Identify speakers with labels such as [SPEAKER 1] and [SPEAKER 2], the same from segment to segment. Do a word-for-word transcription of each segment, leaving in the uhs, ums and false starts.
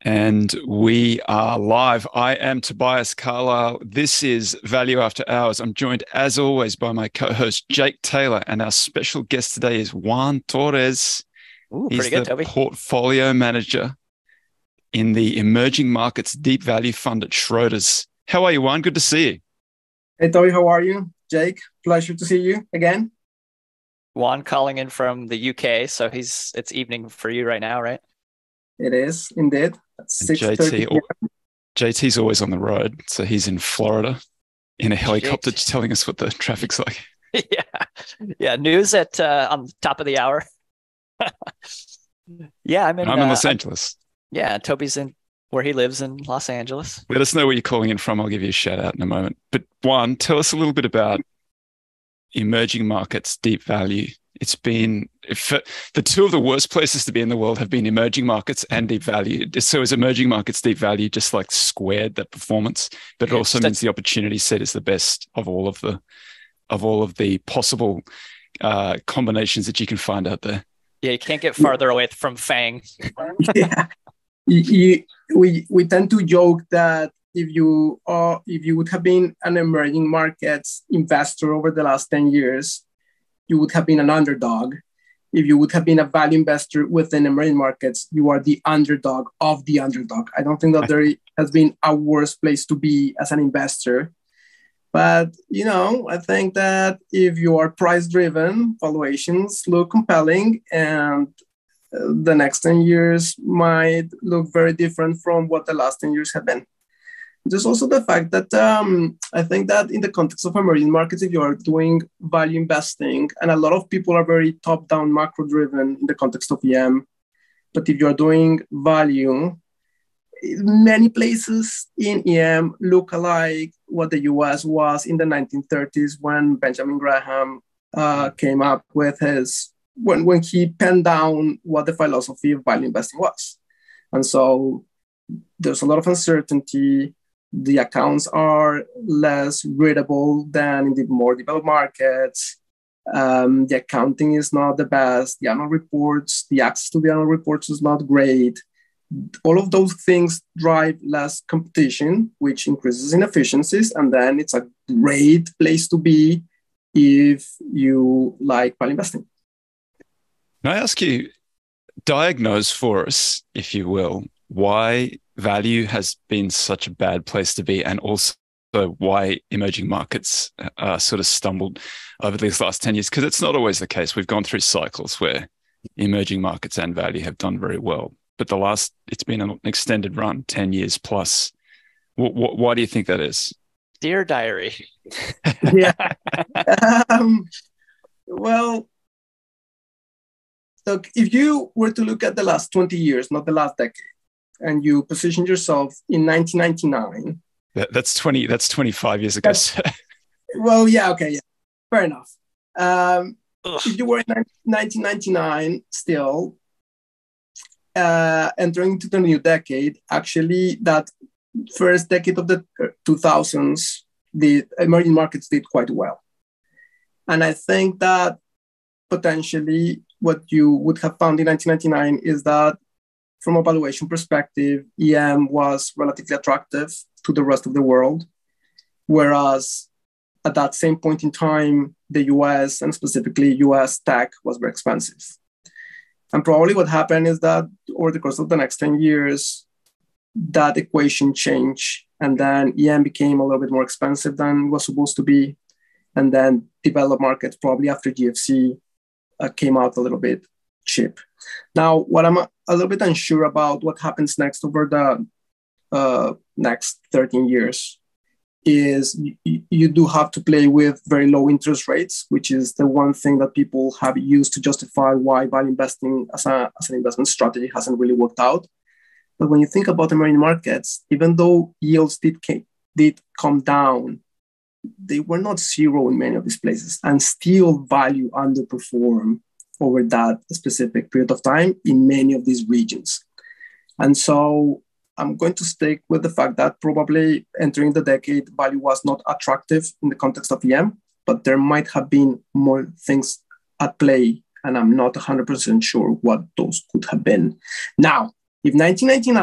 [SPEAKER 1] And we are live. I am Tobias Carlisle. This is Value After Hours. I'm joined, as always, by my co-host, Jake Taylor. And our special guest today is Juan Torres.
[SPEAKER 2] Ooh,
[SPEAKER 1] He's
[SPEAKER 2] pretty good,
[SPEAKER 1] the
[SPEAKER 2] Toby.
[SPEAKER 1] portfolio manager in the Emerging Markets Deep Value Fund at Schroders. How are you, Juan? Good to see you.
[SPEAKER 3] Hey, Toby, how are you? Jake, pleasure to see you again.
[SPEAKER 2] Juan calling in from the U K, so he's it's evening for you right now, right?
[SPEAKER 3] It is, indeed.
[SPEAKER 1] And J T, J T's always on the road, so he's in Florida in a helicopter just telling us what the traffic's like.
[SPEAKER 2] yeah, yeah. News at uh, on the top of the hour. yeah, I'm in.
[SPEAKER 1] I'm in
[SPEAKER 2] uh,
[SPEAKER 1] Los Angeles.
[SPEAKER 2] Yeah, Toby's in where he lives in Los Angeles.
[SPEAKER 1] Let us know where you're calling in from. I'll give you a shout out in a moment. But Juan, tell us a little bit about emerging markets, deep value. It's been if the two of the worst places to be in the world have been emerging markets and deep value. So is emerging markets deep value just like squared that performance, but it also means the opportunity set is the best of all of the of all of the possible uh, combinations that you can find out there.
[SPEAKER 2] Yeah, you can't get farther away from FANG.
[SPEAKER 3] yeah, you, you, we we tend to joke that if you are if you would have been an emerging markets investor over the last ten years. You would have been an underdog. If you would have been a value investor within emerging markets, you are the underdog of the underdog. I don't think that there has been a worse place to be as an investor. But, you know, I think that if you are price-driven, valuations look compelling, and the next ten years might look very different from what the last ten years have been. There's also the fact that um, I think that in the context of emerging markets, if you are doing value investing, and a lot of people are very top-down, macro-driven in the context of E M, but if you are doing value, many places in E M look alike what the U S was in the nineteen thirties when Benjamin Graham uh, came up with his, when, when he penned down what the philosophy of value investing was. And so there's a lot of uncertainty. The accounts are less readable than in the more developed markets. Um, the accounting is not the best. The annual reports, the access to the annual reports is not great. All of those things drive less competition, which increases inefficiencies. And then it's a great place to be if you like value investing.
[SPEAKER 1] Can I ask you, diagnose for us, if you will, why value has been such a bad place to be, and also why emerging markets uh, sort of stumbled over these last ten years? Because it's not always the case. We've gone through cycles where emerging markets and value have done very well. But the last, it's been an extended run, ten years plus. W- w- why do you think that is?
[SPEAKER 2] Dear Diary.
[SPEAKER 3] yeah. um, well, look, if you were to look at the last twenty years, not the last decade, and you position yourself in nineteen ninety-nine.
[SPEAKER 1] That, that's twenty. That's twenty-five years ago.
[SPEAKER 3] well, yeah, okay, yeah, fair enough. Um, if you were in nineteen ninety-nine still, uh, entering into the new decade, actually, that first decade of the two thousands, the emerging markets did quite well. And I think that potentially what you would have found in nineteen ninety-nine is that from a valuation perspective, E M was relatively attractive to the rest of the world, whereas at that same point in time, the U S and specifically U S tech was very expensive. And probably what happened is that over the course of the next ten years, that equation changed, and then E M became a little bit more expensive than it was supposed to be. And then developed markets, probably after G F C, uh, came out a little bit cheap. Now, what I'm a, a little bit unsure about what happens next over the uh, next thirteen years is you, you do have to play with very low interest rates, which is the one thing that people have used to justify why value investing as, a, as an investment strategy hasn't really worked out. But when you think about emerging markets, even though yields did, came, did come down, they were not zero in many of these places, and still value underperform over that specific period of time in many of these regions. And so I'm going to stick with the fact that probably entering the decade, value was not attractive in the context of E M, but there might have been more things at play, and I'm not one hundred percent sure what those could have been. Now, if nineteen ninety-nine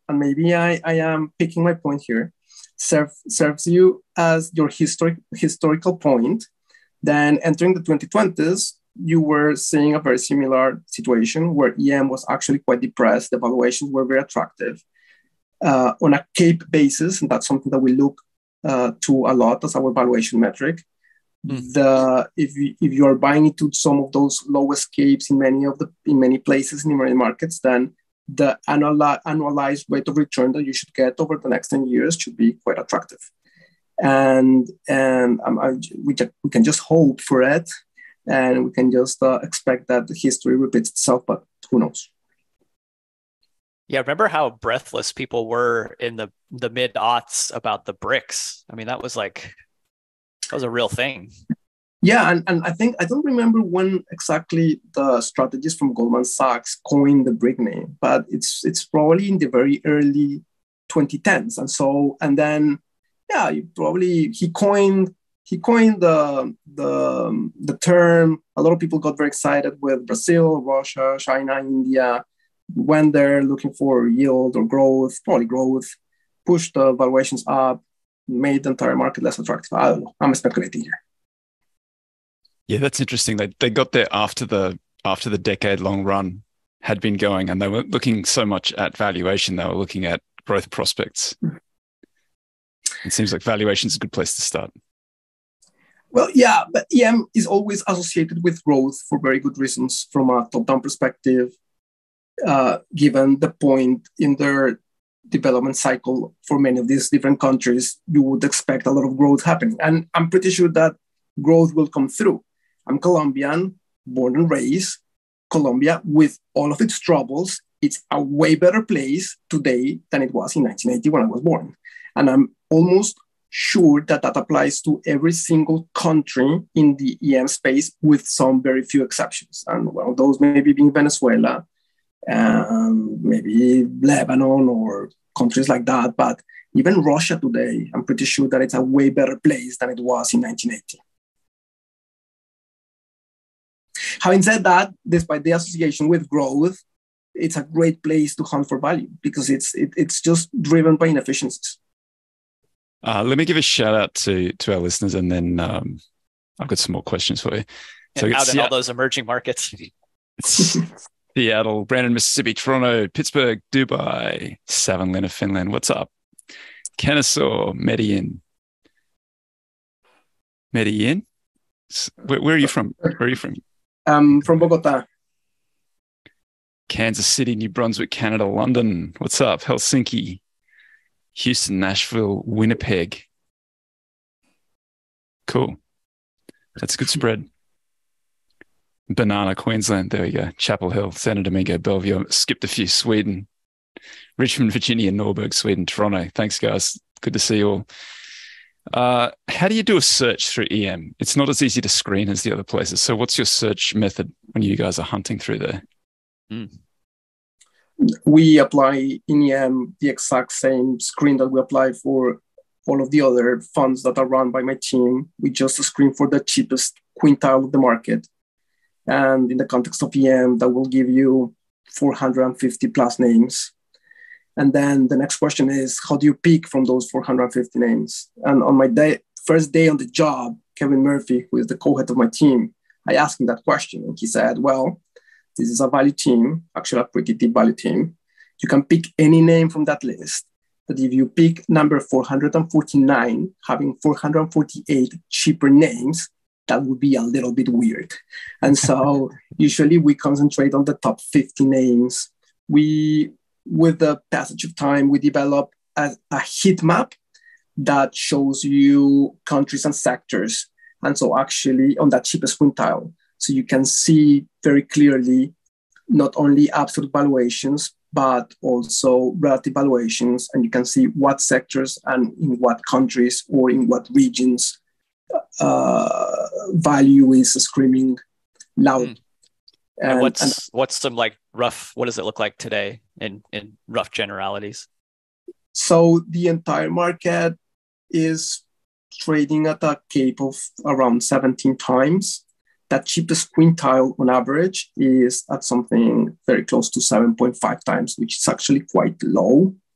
[SPEAKER 3] and maybe I, I am picking my point here, serve, serves you as your historic, historical point, then entering the twenty twenties, you were seeing a very similar situation where E M was actually quite depressed. The valuations were very attractive uh, on a CAPE basis, and that's something that we look uh, to a lot as our valuation metric. Mm. The if you, if you are buying into some of those lowest CAPEs in many of the in many places in many markets, then the annual, annualized rate of return that you should get over the next ten years should be quite attractive. And and um, I, we, just, we can just hope for it, and we can just uh, expect that the history repeats itself, but who knows?
[SPEAKER 2] Yeah, remember how breathless people were in the, the mid-aughts about the BRICS? I mean, that was like, that was a real thing.
[SPEAKER 3] Yeah, and, and I think, I don't remember when exactly the strategist from Goldman Sachs coined the BRIC name, but it's it's probably in the very early twenty tens. And so, and then, yeah, you probably, he coined he coined the, the, the term. A lot of people got very excited with Brazil, Russia, China, India, went there looking for yield or growth, probably growth, pushed the valuations up, made the entire market less attractive. I don't know, I'm speculating here.
[SPEAKER 1] Yeah, that's interesting. They they got there after the after the decade long run had been going, and they weren't looking so much at valuation, they were looking at growth prospects. Mm. It seems like valuation is a good place to start.
[SPEAKER 3] Well, yeah, but E M is always associated with growth for very good reasons from a top-down perspective, uh, given the point in their development cycle for many of these different countries, you would expect a lot of growth happening. And I'm pretty sure that growth will come through. I'm Colombian, born and raised. Colombia, with all of its troubles, it's a way better place today than it was in nineteen eighty when I was born. And I'm almost sure that that applies to every single country in the E M space with some very few exceptions. And one of those maybe being Venezuela, um, maybe Lebanon or countries like that. But even Russia today, I'm pretty sure that it's a way better place than it was in nineteen eighty. Having said that, despite the association with growth, it's a great place to hunt for value because it's it, it's just driven by inefficiencies.
[SPEAKER 1] Uh, let me give a shout out to to our listeners, and then um, I've got some more questions for you.
[SPEAKER 2] So out in all those emerging markets.
[SPEAKER 1] Seattle, Brandon, Mississippi, Toronto, Pittsburgh, Dubai, Savonlinna, Finland. What's up? Kennesaw, Medellin. Medellin? Where, where are you from? Where are you from?
[SPEAKER 3] Um, from Bogota.
[SPEAKER 1] Kansas City, New Brunswick, Canada, London. What's up? Helsinki, Houston, Nashville, Winnipeg. Cool. That's a good spread. Banana, Queensland. There we go. Chapel Hill, Santo Domingo, Bellevue. Skipped a few. Sweden, Richmond, Virginia, Norberg, Sweden, Toronto. Thanks, guys. Good to see you all. Uh, how do you do a search through E M? It's not as easy to screen as the other places. So what's your search method when you guys are hunting through there?
[SPEAKER 2] Mm.
[SPEAKER 3] We apply in E M the exact same screen that we apply for all of the other funds that are run by my team. We just screen for the cheapest quintile of the market. And in the context of E M, that will give you four hundred fifty plus names. And then the next question is, how do you pick from those four hundred fifty names? And on my day, first day on the job, Kevin Murphy, who is the co-head of my team, I asked him that question. And he said, well, this is a value team, actually a pretty deep value team. You can pick any name from that list. But if you pick number four hundred forty-nine, having four hundred forty-eight cheaper names, that would be a little bit weird. And so usually we concentrate on the top fifty names. We, with the passage of time, we develop a, a heat map that shows you countries and sectors. And so actually on that cheapest quintile, so you can see very clearly not only absolute valuations, but also relative valuations. And you can see what sectors and in what countries or in what regions uh, value is screaming loud.
[SPEAKER 2] Mm. And, and what's and, what's some like rough, what does it look like today in, in rough generalities?
[SPEAKER 3] So the entire market is trading at a CAPE of around seventeen times. That cheapest quintile on average is at something very close to seven point five times, which is actually quite low.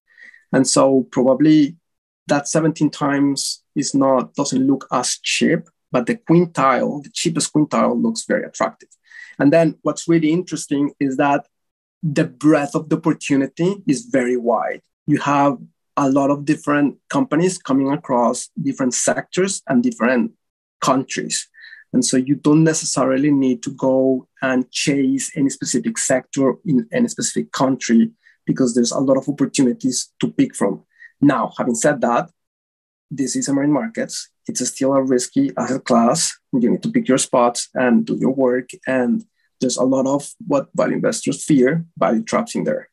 [SPEAKER 3] And so probably that seventeen times is not, doesn't look as cheap, but the quintile, the cheapest quintile looks very attractive. And then what's really interesting is that the breadth of the opportunity is very wide. You have a lot of different companies coming across different sectors and different countries. And so you don't necessarily need to go and chase any specific sector in any specific country because there's a lot of opportunities to pick from. Now, having said that, this is emerging markets. It's still a risky asset class. You need to pick your spots and do your work. And there's a lot of what value investors fear, value traps in there.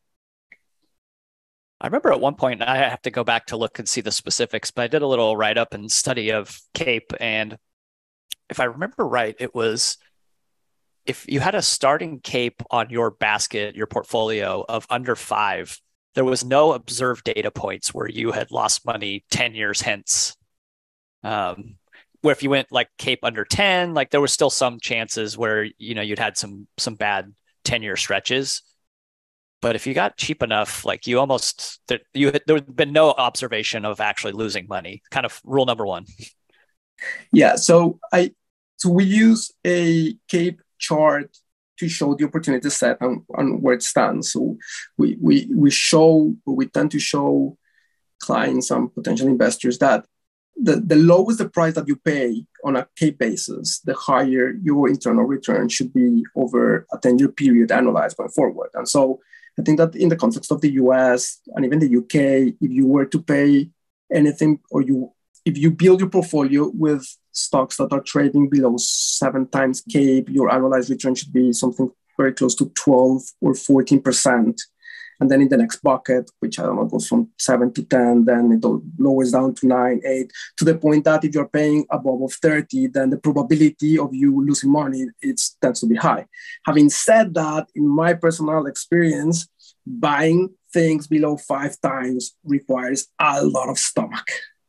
[SPEAKER 2] I remember at one point, I have to go back to look and see the specifics, but I did a little write-up and study of CAPE. And if I remember right, it was if you had a starting CAPE on your basket, your portfolio of under five, there was no observed data points where you had lost money ten years hence. Um, where if you went like CAPE under ten, like there was still some chances where, you know, you'd had some some bad ten-year stretches. But if you got cheap enough, like you almost, there, you there would been no observation of actually losing money. Kind of rule number one.
[SPEAKER 3] Yeah, so I so we use a CAPE chart to show the opportunity set and, and where it stands. So we we we show, we tend to show clients and potential investors that the, the lowest the price that you pay on a CAPE basis, the higher your internal return should be over a ten-year period annualized going forward. And so I think that in the context of the U S and even the U K, if you were to pay anything, or you if you build your portfolio with stocks that are trading below seven times CAPE, your annualized return should be something very close to twelve or fourteen percent. And then in the next bucket, which I don't know, goes from seven to ten, then it lowers down to nine, eight, to the point that if you're paying above of thirty, then the probability of you losing money, it tends to be high. Having said that, in my personal experience, buying things below five times requires a lot of stomach.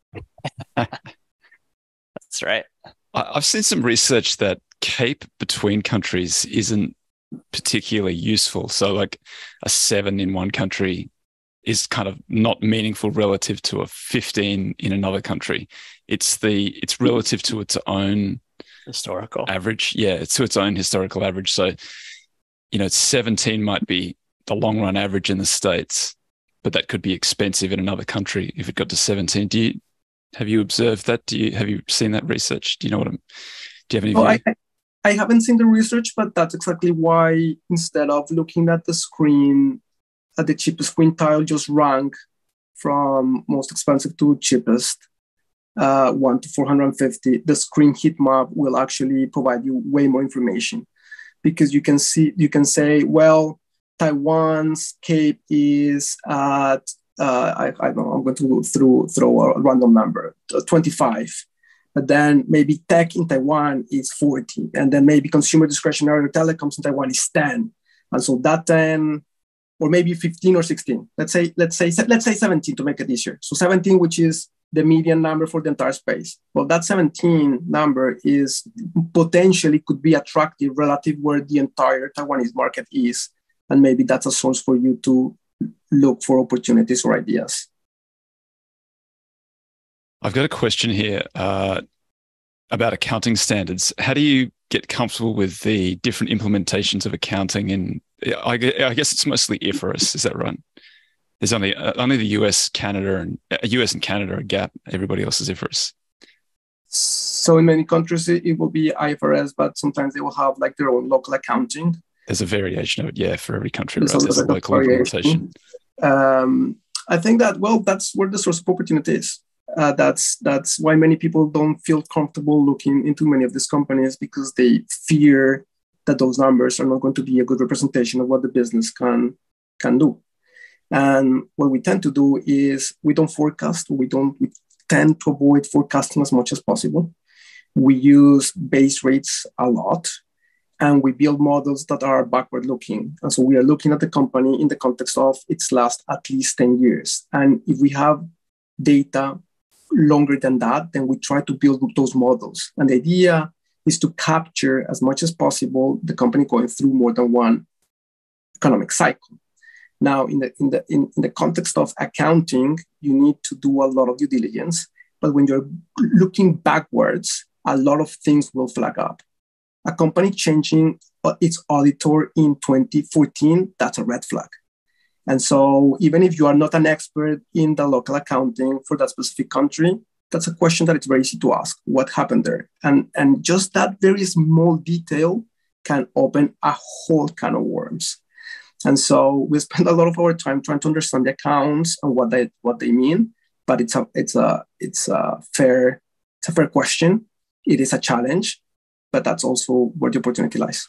[SPEAKER 2] That's right.
[SPEAKER 1] I've seen some research that CAPE between countries isn't particularly useful. So like a seven in one country is kind of not meaningful relative to a fifteen in another country. It's the it's relative to its own
[SPEAKER 2] historical
[SPEAKER 1] average. Yeah, it's to its own historical average. So, you know, seventeen might be the long run average in the States, but that could be expensive in another country if it got to seventeen. Do you have you observed that? Do you have you seen that research? Do you know what I'm do you have any
[SPEAKER 3] oh,
[SPEAKER 1] view?
[SPEAKER 3] I, I haven't seen the research, but that's exactly why instead of looking at the screen at the cheapest quintile, just rank from most expensive to cheapest, uh, one to four hundred fifty. The screen heat map will actually provide you way more information because you can see, you can say, well, Taiwan's CAPE is at, uh, I, I don't know, I'm going to throw, throw a random number, twenty-five. But then maybe tech in Taiwan is forty. And then maybe consumer discretionary or telecoms in Taiwan is ten. And so that ten, or maybe fifteen or sixteen. Let's say, let's say, let's say seventeen to make it easier. So seventeen, which is the median number for the entire space. Well, that seventeen number is potentially could be attractive relative where the entire Taiwanese market is. And maybe that's a source for you to look for opportunities or ideas.
[SPEAKER 1] I've got a question here uh, about accounting standards. How do you get comfortable with the different implementations of accounting? And I, I guess it's mostly I F R S, is that right? There's only uh, only the U S, Canada, and uh, U S and Canada are GAAP. Everybody else is I F R S.
[SPEAKER 3] So in many countries, it will be I F R S, but sometimes they will have like their own local accounting.
[SPEAKER 1] There's a variation of it, yeah, for every country,
[SPEAKER 3] There's
[SPEAKER 1] right?
[SPEAKER 3] a
[SPEAKER 1] There's a local implementation.
[SPEAKER 3] Um, I think that, well, that's where the source of opportunity is. Uh, that's that's why many people don't feel comfortable looking into many of these companies because they fear that those numbers are not going to be a good representation of what the business can can do. And what we tend to do is we don't forecast. We don't. We tend to avoid forecasting as much as possible. We use base rates a lot, and we build models that are backward looking. And so we are looking at the company in the context of its last at least ten years. And if we have data longer than that, then we try to build those models. And the idea is to capture as much as possible the company going through more than one economic cycle. Now, in the in the in, in the context of accounting, you need to do a lot of due diligence. But when you're looking backwards, a lot of things will flag up. A company changing its auditor in twenty fourteen, that's a red flag. And so even if you are not an expert in the local accounting for that specific country, that's a question that it's very easy to ask. What happened there? And, and just that very small detail can open a whole can of worms. And so we spend a lot of our time trying to understand the accounts and what they what they mean. But it's a it's a it's a fair it's a fair question. It is a challenge, but that's also where the opportunity lies.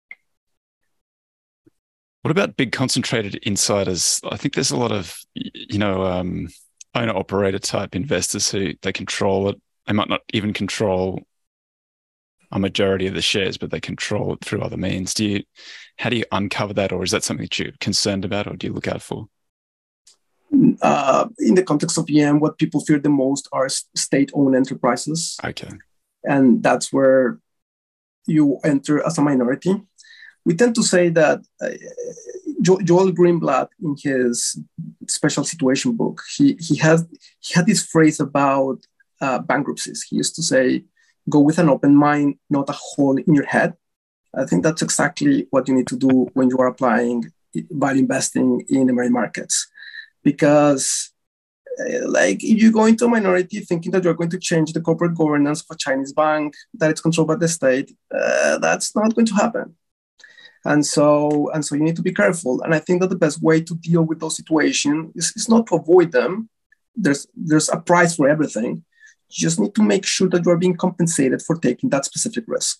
[SPEAKER 1] What about big concentrated insiders? I think there's a lot of, you know, um, owner-operator type investors who they control it. They might not even control a majority of the shares, but they control it through other means. Do you, how do you uncover that, or is that something that you're concerned about, or do you look out for?
[SPEAKER 3] Uh, in the context of E M, what people fear the most are state-owned enterprises.
[SPEAKER 1] Okay.
[SPEAKER 3] And that's where you enter as a minority. We tend to say that uh, jo- Joel Greenblatt, in his special situation book, he he has he had this phrase about uh, bankruptcies. He used to say, "Go with an open mind, not a hole in your head." I think that's exactly what you need to do when you are applying value investing in emerging markets, because uh, like if you go into a minority thinking that you're going to change the corporate governance of a Chinese bank that it's controlled by the state, uh, that's not going to happen. And so, and so you need to be careful. And I think that the best way to deal with those situations is, is not to avoid them. There's, there's a price for everything. You just need to make sure that you're being compensated for taking that specific risk.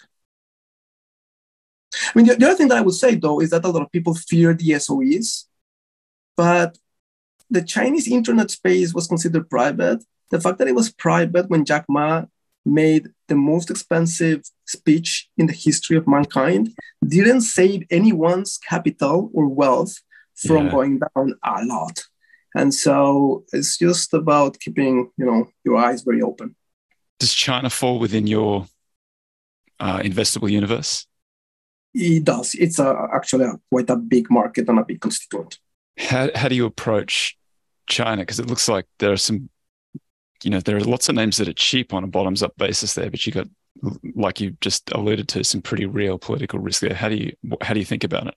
[SPEAKER 3] I mean, the, the other thing that I would say, though, is that a lot of people fear the S O Es, but the Chinese internet space was considered private. The fact that it was private when Jack Ma made the most expensive speech in the history of mankind didn't save anyone's capital or wealth from yeah. going down a lot. And so it's just about keeping, you know, your eyes very open.
[SPEAKER 1] Does China fall within your uh, investable universe?
[SPEAKER 3] It does. It's a, actually a, quite a big market and a big constituent.
[SPEAKER 1] How how do you approach China? Because it looks like there are some, you know, there are lots of names that are cheap on a bottoms-up basis there, but you got, like you just alluded to, some pretty real political risk there. How do you how do you think about it?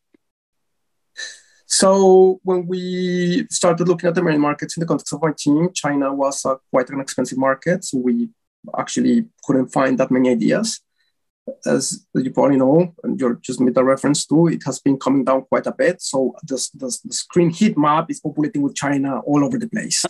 [SPEAKER 3] So when we started looking at the emerging markets in the context of our team, China was uh, quite an expensive market, so we actually couldn't find that many ideas. As you probably know, and you're just made a reference to, it has been coming down quite a bit. So this, this, the screen heat map is populating with China all over the place.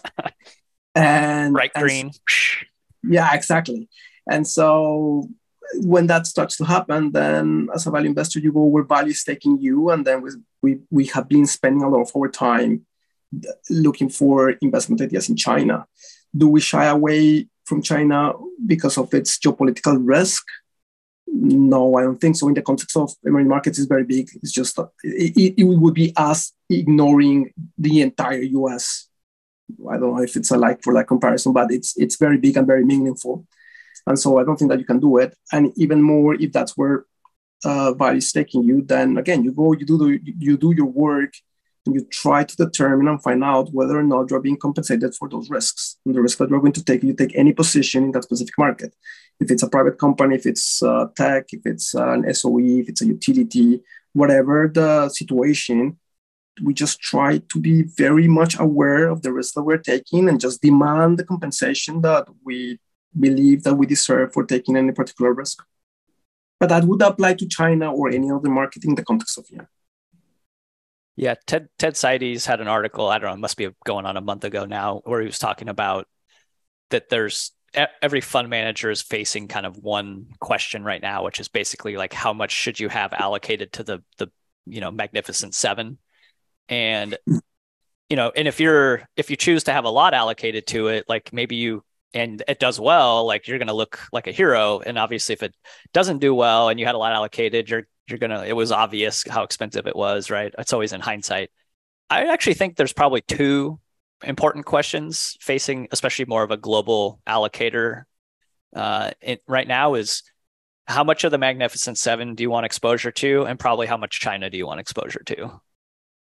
[SPEAKER 3] And
[SPEAKER 2] bright
[SPEAKER 3] and
[SPEAKER 2] green.
[SPEAKER 3] So, yeah, exactly. And so when that starts to happen, then as a value investor, you go where value is taking you. And then we, we, we have been spending a lot of our time looking for investment ideas in China. Do we shy away from China because of its geopolitical risk? No, I don't think so. In the context of emerging markets, is very big. It's just, it, it would be us ignoring the entire U S. I don't know if it's a like for like comparison, but it's it's very big and very meaningful. And so I don't think that you can do it. And even more, if that's where uh, value is taking you, then again, you go, you do the, you do your work, and you try to determine and find out whether or not you're being compensated for those risks. And the risk that you're going to take, you take any position in that specific market. If it's a private company, if it's uh, tech, if it's uh, an S O E, if it's a utility, whatever the situation, we just try to be very much aware of the risk that we're taking and just demand the compensation that we believe that we deserve for taking any particular risk. But that would apply to China or any other market in the context of yeah.
[SPEAKER 2] Yeah, Ted Ted Seides had an article, I don't know, it must be going on a month ago now, where he was talking about that there's every fund manager is facing kind of one question right now, which is basically like, how much should you have allocated to the the you know Magnificent Seven? And you know, and if you're if you choose to have a lot allocated to it, like maybe you and it does well, like you're going to look like a hero. And obviously, if it doesn't do well and you had a lot allocated, you're you're gonna. It was obvious how expensive it was, right? It's always in hindsight. I actually think there's probably two important questions facing, especially more of a global allocator uh, it, right now. Is how much of the Magnificent Seven do you want exposure to, and probably how much China do you want exposure to?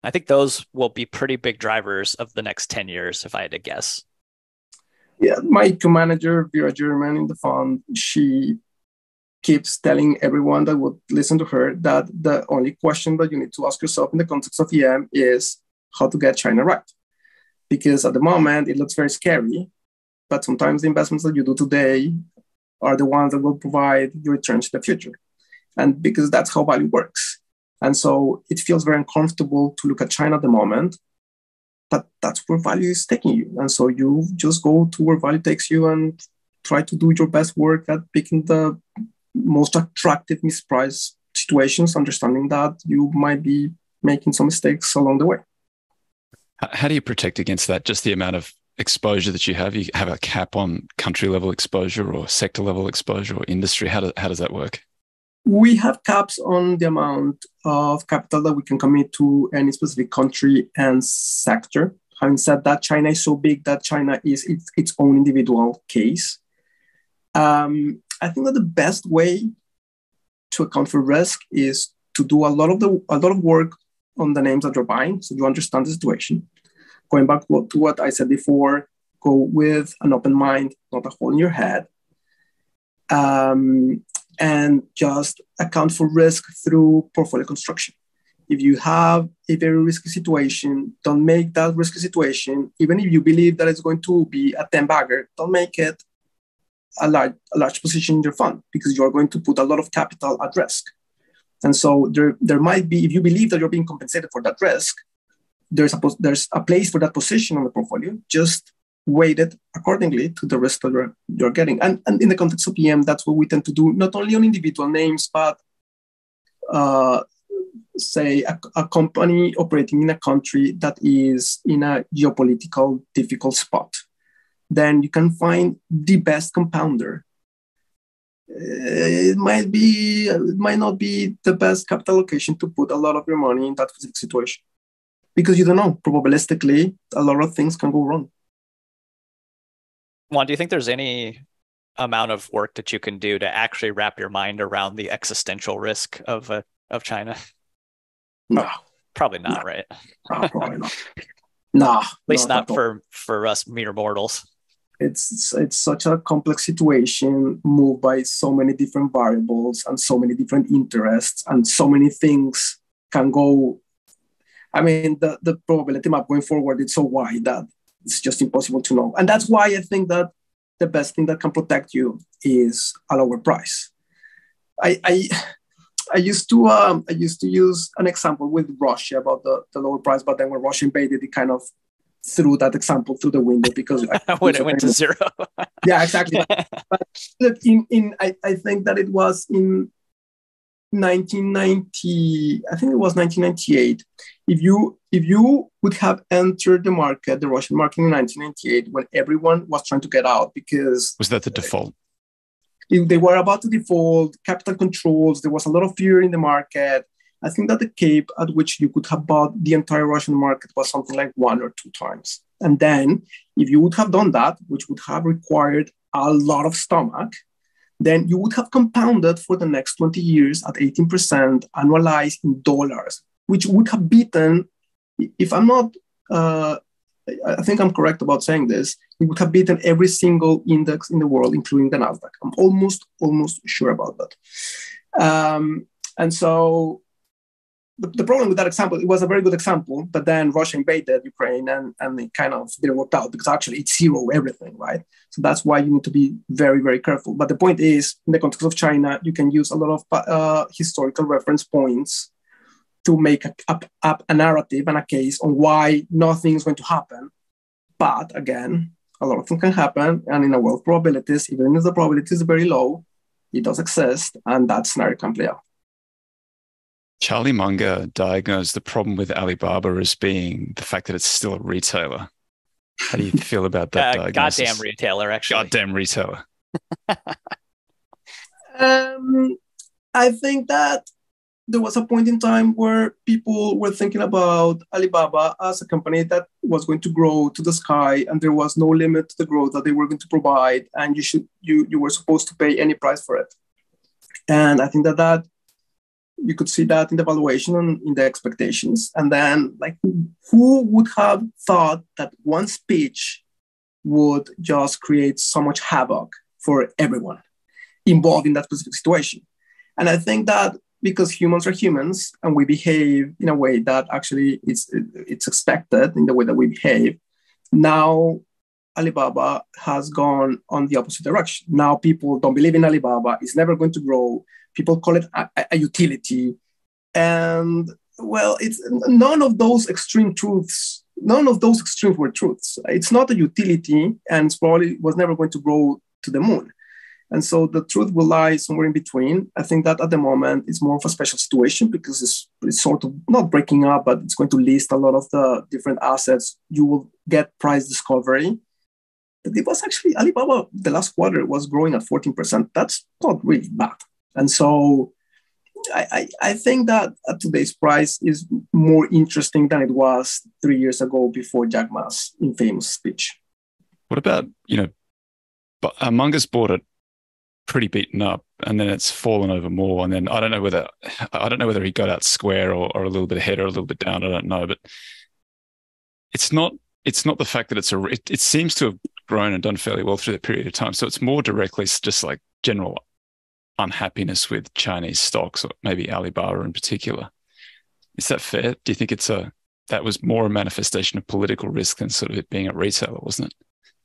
[SPEAKER 2] I think those will be pretty big drivers of the next ten years, if I had to guess.
[SPEAKER 3] Yeah, my co-manager, Vera German in the fund, she keeps telling everyone that would listen to her that the only question that you need to ask yourself in the context of E M is how to get China right. Because at the moment, it looks very scary, but sometimes the investments that you do today are the ones that will provide your returns in the future. And because that's how value works. And so it feels very uncomfortable to look at China at the moment, but that's where value is taking you. And so you just go to where value takes you and try to do your best work at picking the most attractive mispriced situations, understanding that you might be making some mistakes along the way.
[SPEAKER 1] How do you protect against that? Just the amount of exposure that you have? You have a cap on country level exposure or sector level exposure or industry? How, do, how does that work?
[SPEAKER 3] We have caps on the amount of capital that we can commit to any specific country and sector. Having said that, China is so big that China is its, its own individual case. Um, I think that the best way to account for risk is to do a lot of the a lot of work on the names that you're buying, so you understand the situation. Going back to what I said before, go with an open mind, not a hole in your head. Um, and just account for risk through portfolio construction. If you have a very risky situation, don't make that risky situation, even if you believe that it's going to be a ten bagger, don't make it a large, a large position in your fund because you're going to put a lot of capital at risk. And so there, there might be, if you believe that you're being compensated for that risk, there's a, there's a place for that position on the portfolio, just weight it accordingly to the risk that you're, you're getting. And, and in the context of E M, that's what we tend to do, not only on individual names, but uh, say a, a company operating in a country that is in a geopolitical difficult spot. Then you can find the best compounder. It might be, it might not be the best capital allocation to put a lot of your money in that specific situation because you don't know. Probabilistically, a lot of things can go wrong.
[SPEAKER 2] Juan, do you think there's any amount of work that you can do to actually wrap your mind around the existential risk of uh, of China?
[SPEAKER 3] No,
[SPEAKER 2] probably not,
[SPEAKER 3] no.
[SPEAKER 2] right?
[SPEAKER 3] No, probably not. No,
[SPEAKER 2] at least
[SPEAKER 3] no,
[SPEAKER 2] not for for us mere mortals.
[SPEAKER 3] It's it's such a complex situation moved by so many different variables and so many different interests and so many things can go. I mean, the, the probability map going forward is so wide that it's just impossible to know. And that's why I think that the best thing that can protect you is a lower price. I I, I used to um, I used to use an example with Russia about the, the lower price, but then when Russia invaded, it kind of threw that example through the window because
[SPEAKER 2] when it went to zero.
[SPEAKER 3] Yeah, exactly. But, but look, in in I, I think that it was in nineteen ninety. I think it was nineteen ninety-eight. If you if you would have entered the market, the Russian market in nineteen ninety-eight, when everyone was trying to get out because
[SPEAKER 1] was that the default?
[SPEAKER 3] If they were about to default, capital controls. There was a lot of fear in the market. I think that the cape at which you could have bought the entire Russian market was something like one or two times. And then if you would have done that, which would have required a lot of stomach, then you would have compounded for the next twenty years at eighteen percent annualized in dollars, which would have beaten, if I'm not, uh, I think I'm correct about saying this, it would have beaten every single index in the world, including the Nasdaq. I'm almost, almost sure about that. Um, and so The, the problem with that example, it was a very good example, but then Russia invaded Ukraine and, and it kind of didn't work out because actually it's zero everything, right? So that's why you need to be very, very careful. But the point is, in the context of China, you can use a lot of uh, historical reference points to make a, a, a narrative and a case on why nothing is going to happen. But again, a lot of things can happen. And in a world of probabilities, even if the probability is very low, it does exist, and that scenario can play out.
[SPEAKER 1] Charlie Munger diagnosed the problem with Alibaba as being the fact that it's still a retailer. How do you feel about that uh, diagnosis?
[SPEAKER 2] Goddamn retailer, actually.
[SPEAKER 1] Goddamn retailer.
[SPEAKER 3] um, I think that there was a point in time where people were thinking about Alibaba as a company that was going to grow to the sky, and there was no limit to the growth that they were going to provide, and you should you you were supposed to pay any price for it. And I think that that You could see that in the valuation and in the expectations. And then, like, who would have thought that one speech would just create so much havoc for everyone involved in that specific situation? And I think that because humans are humans and we behave in a way that actually it's, it's expected in the way that we behave, now Alibaba has gone on the opposite direction. Now people don't believe in Alibaba. It's never going to grow. People call it a, a utility. And well, it's none of those extreme truths, none of those extremes were truths. It's not a utility, and it's probably was never going to grow to the moon. And so the truth will lie somewhere in between. I think that at the moment it's more of a special situation because it's, it's sort of not breaking up, but it's going to list a lot of the different assets. You will get price discovery. But it was actually Alibaba, the last quarter was growing at fourteen percent. That's not really bad. And so I, I, I think that at today's price is more interesting than it was three years ago before Jack Ma's infamous speech.
[SPEAKER 1] What about, you know, but Among Us bought it pretty beaten up, and then it's fallen over more. And then I don't know whether I don't know whether he got out square or, or a little bit ahead or a little bit down. I don't know, but it's not it's not the fact that it's a it, it seems to have grown and done fairly well through that period of time. So it's more directly just like general unhappiness with Chinese stocks, or maybe Alibaba in particular. Is that fair? Do you think it's a that was more a manifestation of political risk than sort of it being a retailer, wasn't it?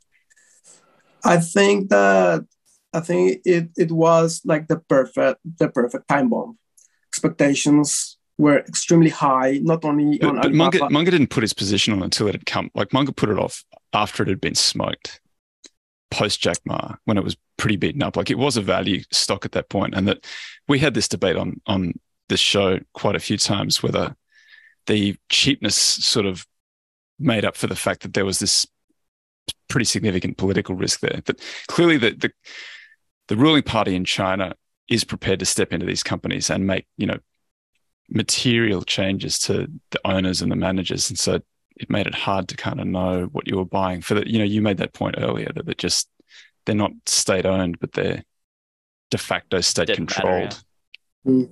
[SPEAKER 3] I think that I think it it was like the perfect the perfect time bomb. Expectations were extremely high, not only
[SPEAKER 1] but,
[SPEAKER 3] on
[SPEAKER 1] but
[SPEAKER 3] Alibaba.
[SPEAKER 1] Munger, Munger didn't put his position on until it had come. Like Munger put it off after it had been smoked, post Jack Ma, when it was pretty beaten up. Like it was a value stock at that point, and that we had this debate on on this show quite a few times whether the cheapness sort of made up for the fact that there was this pretty significant political risk there. That clearly the the the ruling party in China is prepared to step into these companies and make, you know, material changes to the owners and the managers. And so it made it hard to kind of know what you were buying for that. You know, you made that point earlier that they're just, they're not state owned, but they're de facto state
[SPEAKER 2] Didn't
[SPEAKER 1] controlled.
[SPEAKER 3] Mm.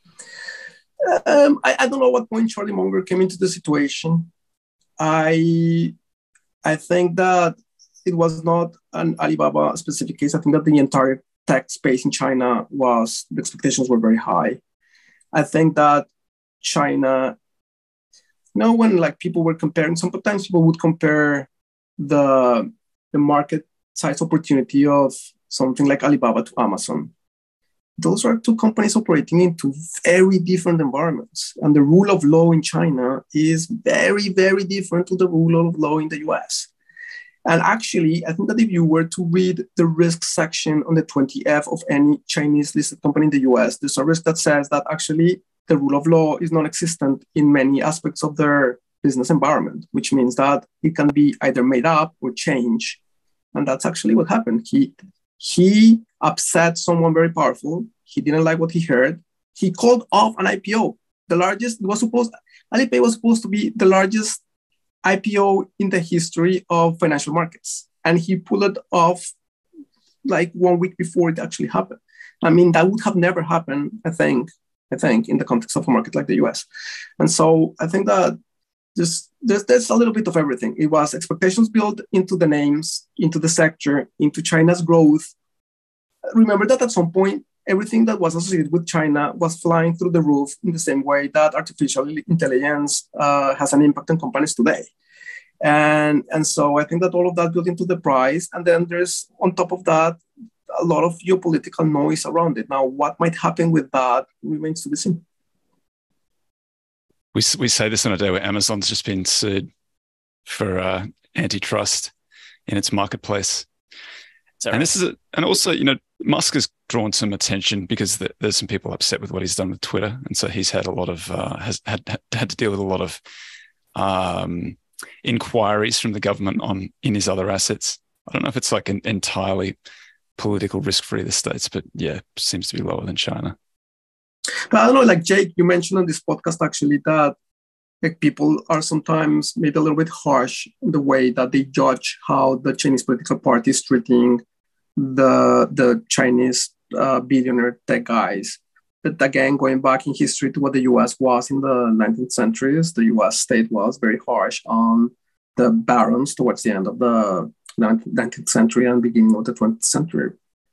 [SPEAKER 3] Um, I, I don't know what point Charlie Munger came into the situation. I I think that it was not an Alibaba specific case. I think that the entire tech space in China was, the expectations were very high. I think that China, you know, when like people were comparing, sometimes people would compare the, the market size opportunity of something like Alibaba to Amazon. Those are two companies operating in two very different environments. And the rule of law in China is very, very different to the rule of law in the U S. And actually, I think that if you were to read the risk section on the twenty F of any Chinese listed company in the U S, there's a risk that says that actually the rule of law is non-existent in many aspects of their business environment, which means that it can be either made up or changed. And that's actually what happened. He, he upset someone very powerful. He didn't like what he heard. He called off an I P O. The largest, it was supposed, Alipay was supposed to be the largest I P O in the history of financial markets. And he pulled it off like one week before it actually happened. I mean, that would have never happened, I think, I think, in the context of a market like the U S. And so I think that just there's, there's a little bit of everything. It was expectations built into the names, into the sector, into China's growth. Remember that at some point, everything that was associated with China was flying through the roof in the same way that artificial intelligence uh, has an impact on companies today. And, and so I think that all of that built into the price. And then there's, on top of that, a lot of geopolitical noise around it. Now, what might happen with that remains to be seen.
[SPEAKER 1] We, we say this on a day where Amazon's just been sued for uh, antitrust in its marketplace. And right? this is, a, and also, you know, Musk has drawn some attention because the, there's some people upset with what he's done with Twitter, and so he's had a lot of uh, has had had to deal with a lot of um, inquiries from the government on in his other assets. I don't know if it's like an entirely political risk for either states, but yeah, seems to be lower than China.
[SPEAKER 3] But I don't know, like Jake, you mentioned on this podcast actually that like people are sometimes maybe a little bit harsh in the way that they judge how the Chinese political party is treating the the Chinese uh, billionaire tech guys. But again, going back in history to what the U S was in the nineteenth centuries, the U S state was very harsh on the barons towards the end of the nineteenth century and beginning of the twentieth century.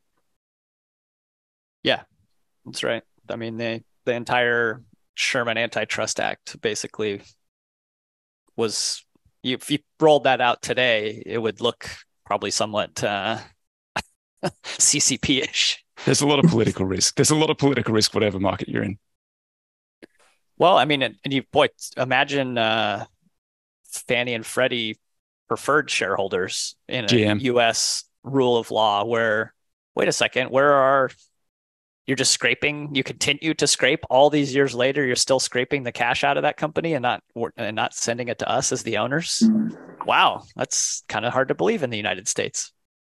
[SPEAKER 2] Yeah, that's right. I mean, the the entire Sherman Antitrust Act basically was, if you rolled that out today, it would look probably somewhat uh, C C P-ish.
[SPEAKER 1] There's a lot of political risk. There's a lot of political risk, whatever market you're in.
[SPEAKER 2] Well, I mean, and you, boy, imagine uh, Fannie and Freddie preferred shareholders in a
[SPEAKER 1] G M.
[SPEAKER 2] U S rule of law where, wait a second, where are, you're just scraping, you continue to scrape all these years later, you're still scraping the cash out of that company and not and not sending it to us as the owners. Mm-hmm. Wow, that's kind of hard to believe in the United States.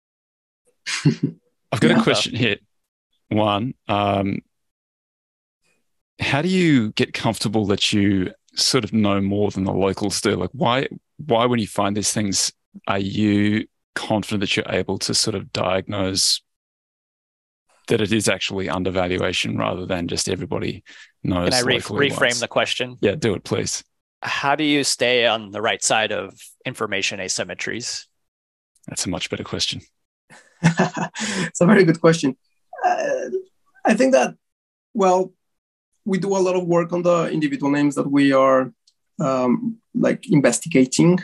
[SPEAKER 1] I've got yeah. a question here. One, um, how do you get comfortable that you sort of know more than the locals do? Like, why, why when you find these things, are you confident that you're able to sort of diagnose that it is actually undervaluation rather than just everybody knows?
[SPEAKER 2] Can I re- reframe wise? the question?
[SPEAKER 1] Yeah, do it, please.
[SPEAKER 2] How do you stay on the right side of information asymmetries?
[SPEAKER 1] That's a much better question.
[SPEAKER 3] It's a very good question. Uh, I think that, well, we do a lot of work on the individual names that we are um, like investigating.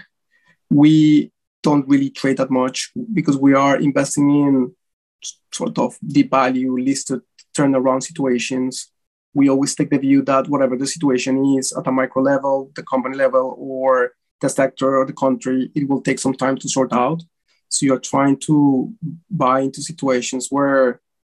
[SPEAKER 3] We don't really trade that much because we are investing in sort of deep value listed turnaround situations. We always take the view that whatever the situation is at a micro level, the company level, or the sector or the country, it will take some time to sort out. So you're trying to buy into situations where,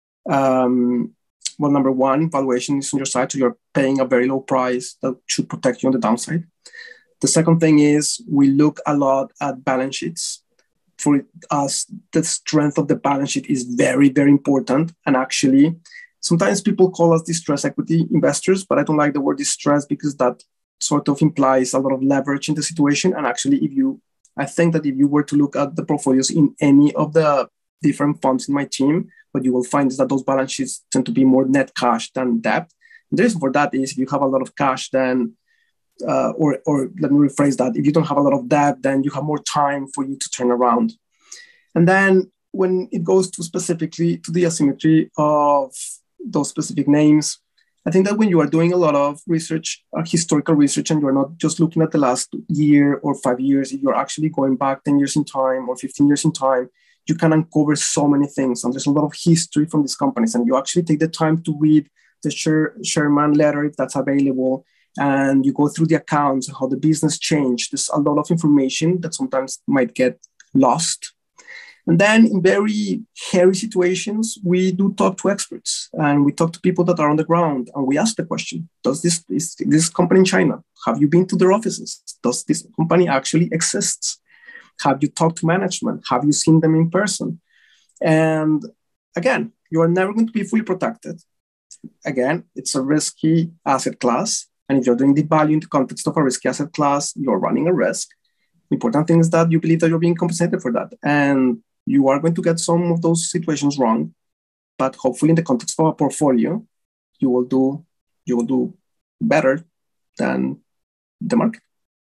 [SPEAKER 3] um, well, number one, valuation is on your side, so you're paying a very low price that should protect you on the downside. The second thing is we look a lot at balance sheets. For us, the strength of the balance sheet is very, very important. And actually, sometimes people call us distressed equity investors, but I don't like the word distress because that sort of implies a lot of leverage in the situation. And actually, if you, I think that if you were to look at the portfolios in any of the different funds in my team, what you will find is that those balance sheets tend to be more net cash than debt. And the reason for that is if you have a lot of cash, then Uh, or, or let me rephrase that. If you don't have a lot of debt, then you have more time for you to turn around. And then when it goes to specifically to the asymmetry of those specific names, I think that when you are doing a lot of research, uh, historical research, and you're not just looking at the last year or five years, if you're actually going back ten years in time or fifteen years in time, you can uncover so many things. And there's a lot of history from these companies. And you actually take the time to read the Sher- Sherman letter if that's available. And you go through the accounts, how the business changed. There's a lot of information that sometimes might get lost. And then in very hairy situations, we do talk to experts and we talk to people that are on the ground and we ask the question, does this, is this company in China? Have you been to their offices? Does this company actually exist? Have you talked to management? Have you seen them in person? And again, you are never going to be fully protected. Again, it's a risky asset class. And if you're doing deep value in the context of a risky asset class, you're running a risk. The important thing is that you believe that you're being compensated for that. And you are going to get some of those situations wrong. But hopefully in the context of a portfolio, you will do, you will do better than the market.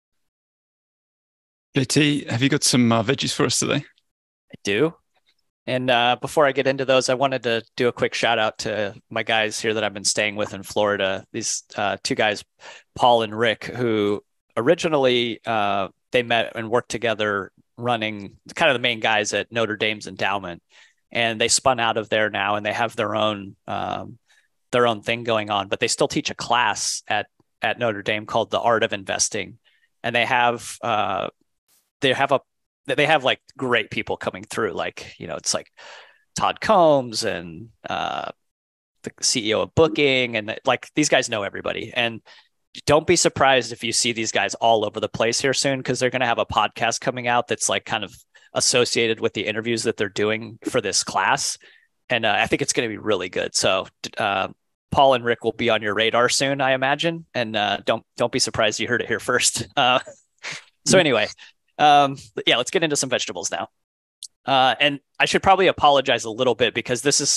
[SPEAKER 1] J T, have you got some uh, veggies for us today?
[SPEAKER 2] I do. And uh, before I get into those, I wanted to do a quick shout out to my guys here that I've been staying with in Florida. These uh, two guys, Paul and Rick, who originally uh, they met and worked together running kind of the main guys at Notre Dame's endowment. And they spun out of there now and they have their own um, their own thing going on, but they still teach a class at, at Notre Dame called The Art of Investing. And they have uh, they have a they have like great people coming through. Like, you know, it's like Todd Combs and uh, the C E O of Booking. And like, these guys know everybody. And don't be surprised if you see these guys all over the place here soon, because they're going to have a podcast coming out that's like kind of associated with the interviews that they're doing for this class. And uh, I think it's going to be really good. So uh, Paul and Rick will be on your radar soon, I imagine. And uh, don't, don't be surprised you heard it here first. Uh, so anyway, Um, yeah, let's get into some vegetables now. Uh, and I should probably apologize a little bit because this is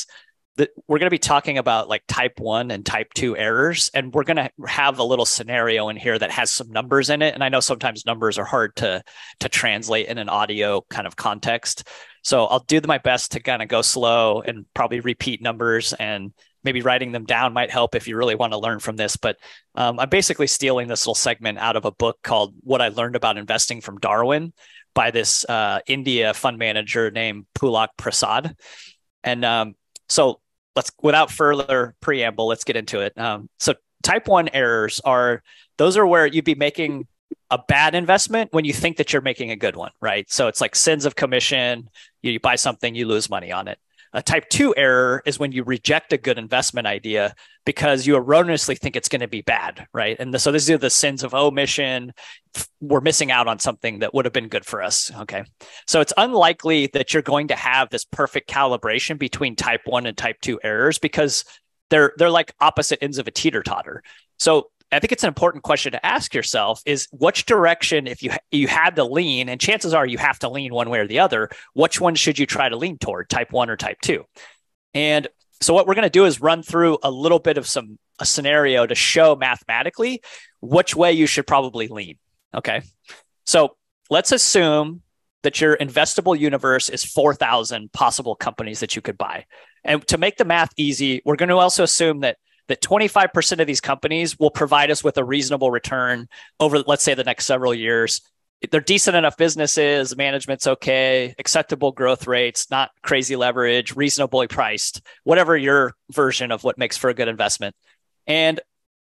[SPEAKER 2] that we're going to be talking about like type one and type two errors. And we're going to have a little scenario in here that has some numbers in it. And I know sometimes numbers are hard to, to translate in an audio kind of context. So I'll do my best to kind of go slow and probably repeat numbers, and maybe writing them down might help if you really want to learn from this. But um, I'm basically stealing this little segment out of a book called What I Learned About Investing from Darwin by this uh, India fund manager named Pulak Prasad. And um, so let's, without further preamble, let's get into it. Um, so type one errors are, those are where you'd be making a bad investment when you think that you're making a good one, right? So it's like sins of commission. You, you buy something, you lose money on it. A type two error is when you reject a good investment idea because you erroneously think it's going to be bad, right? And the, so these are the sins of omission. We're missing out on something that would have been good for us, okay? So it's unlikely that you're going to have this perfect calibration between type one and type two errors because they're they're like opposite ends of a teeter-totter. So I think it's an important question to ask yourself is which direction, if you you had to lean, and chances are you have to lean one way or the other, which one should you try to lean toward, type one or type two? And so what we're going to do is run through a little bit of some a scenario to show mathematically which way you should probably lean. Okay. So let's assume that your investable universe is four thousand possible companies that you could buy. And to make the math easy, we're going to also assume that that twenty-five percent of these companies will provide us with a reasonable return over, let's say, the next several years. They're decent enough businesses, management's okay, acceptable growth rates, not crazy leverage, reasonably priced, whatever your version of what makes for a good investment. And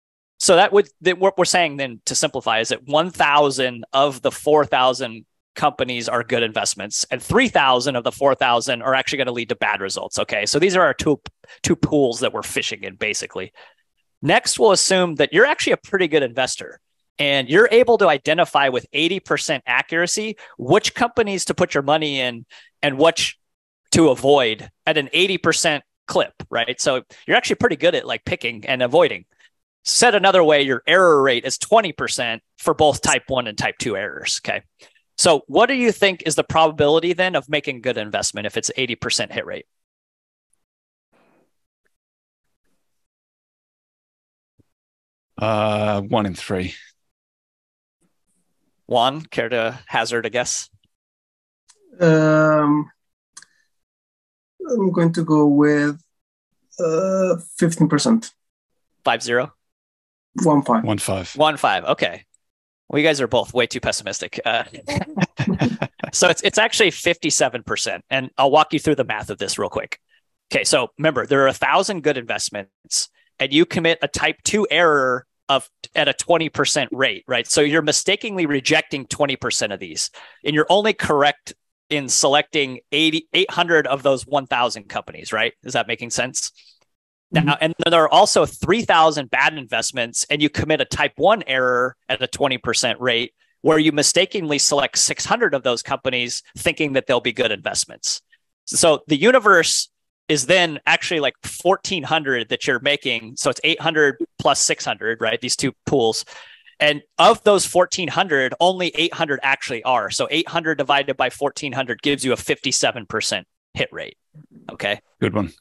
[SPEAKER 2] so that would, that what we're saying then, to simplify, is that one thousand of the four thousand companies are good investments, and three thousand of the four thousand are actually going to lead to bad results. Okay. So these are our two, two pools that we're fishing in, basically. Next, we'll assume that you're actually a pretty good investor and you're able to identify with eighty percent accuracy which companies to put your money in and which to avoid at an eighty percent clip, right? So you're actually pretty good at like picking and avoiding. Said another way, your error rate is twenty percent for both type one and type two errors. Okay. So what do you think is the probability then of making a good investment if it's eighty percent hit rate?
[SPEAKER 1] Uh, one in three.
[SPEAKER 2] Juan, care to hazard a guess?
[SPEAKER 3] Um, I'm going to go with uh, fifteen percent.
[SPEAKER 2] Five zero?
[SPEAKER 3] One five.
[SPEAKER 1] One five.
[SPEAKER 2] One five. Okay. Well, you guys are both way too pessimistic. Uh, so it's it's actually fifty-seven percent. And I'll walk you through the math of this real quick. Okay, so remember, there are a thousand good investments, and you commit a type two error of at a twenty percent rate, right? So you're mistakenly rejecting twenty percent of these, and you're only correct in selecting eighty, eight hundred of those one thousand companies, right? Is that making sense? Now, and there are also three thousand bad investments, and you commit a type one error at a twenty percent rate where you mistakenly select six hundred of those companies thinking that they'll be good investments. So the universe is then actually like fourteen hundred that you're making. So it's eight hundred plus six hundred, right? These two pools. And of those fourteen hundred, only eight hundred actually are. So eight hundred divided by fourteen hundred gives you a fifty-seven percent hit rate. Okay.
[SPEAKER 1] Good one.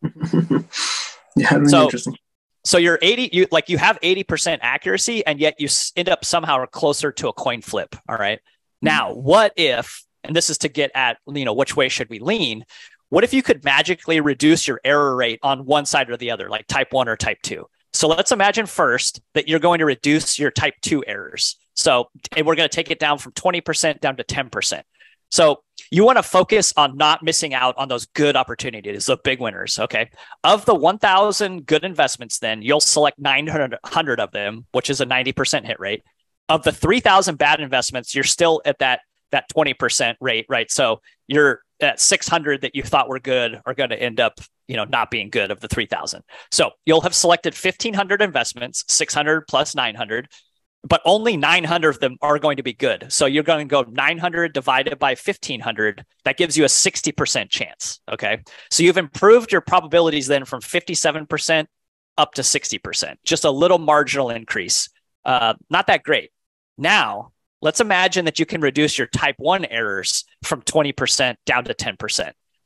[SPEAKER 3] Yeah, really
[SPEAKER 2] so,
[SPEAKER 3] interesting.
[SPEAKER 2] So you're eighty, you like you have eighty percent accuracy, and yet you end up somehow closer to a coin flip. All right. Now, what if, and this is to get at, you know, which way should we lean? What if you could magically reduce your error rate on one side or the other, like type one or type two? So let's imagine first that you're going to reduce your type two errors. So, and we're going to take it down from twenty percent down to ten percent. So you want to focus on not missing out on those good opportunities, the big winners. Okay. Of the one thousand good investments, then you'll select nine hundred of them, which is a ninety percent hit rate. Of the three thousand bad investments, you're still at that, that twenty percent rate, right? So you're at six hundred that you thought were good are going to end up, you know, not being good of the three thousand. So you'll have selected fifteen hundred investments, six hundred plus nine hundred. But only nine hundred of them are going to be good. So you're going to go nine hundred divided by fifteen hundred. That gives you a sixty percent chance. Okay. So you've improved your probabilities then from fifty-seven percent up to sixty percent, just a little marginal increase. Uh, not that great. Now, let's imagine that you can reduce your type one errors from twenty percent down to ten percent.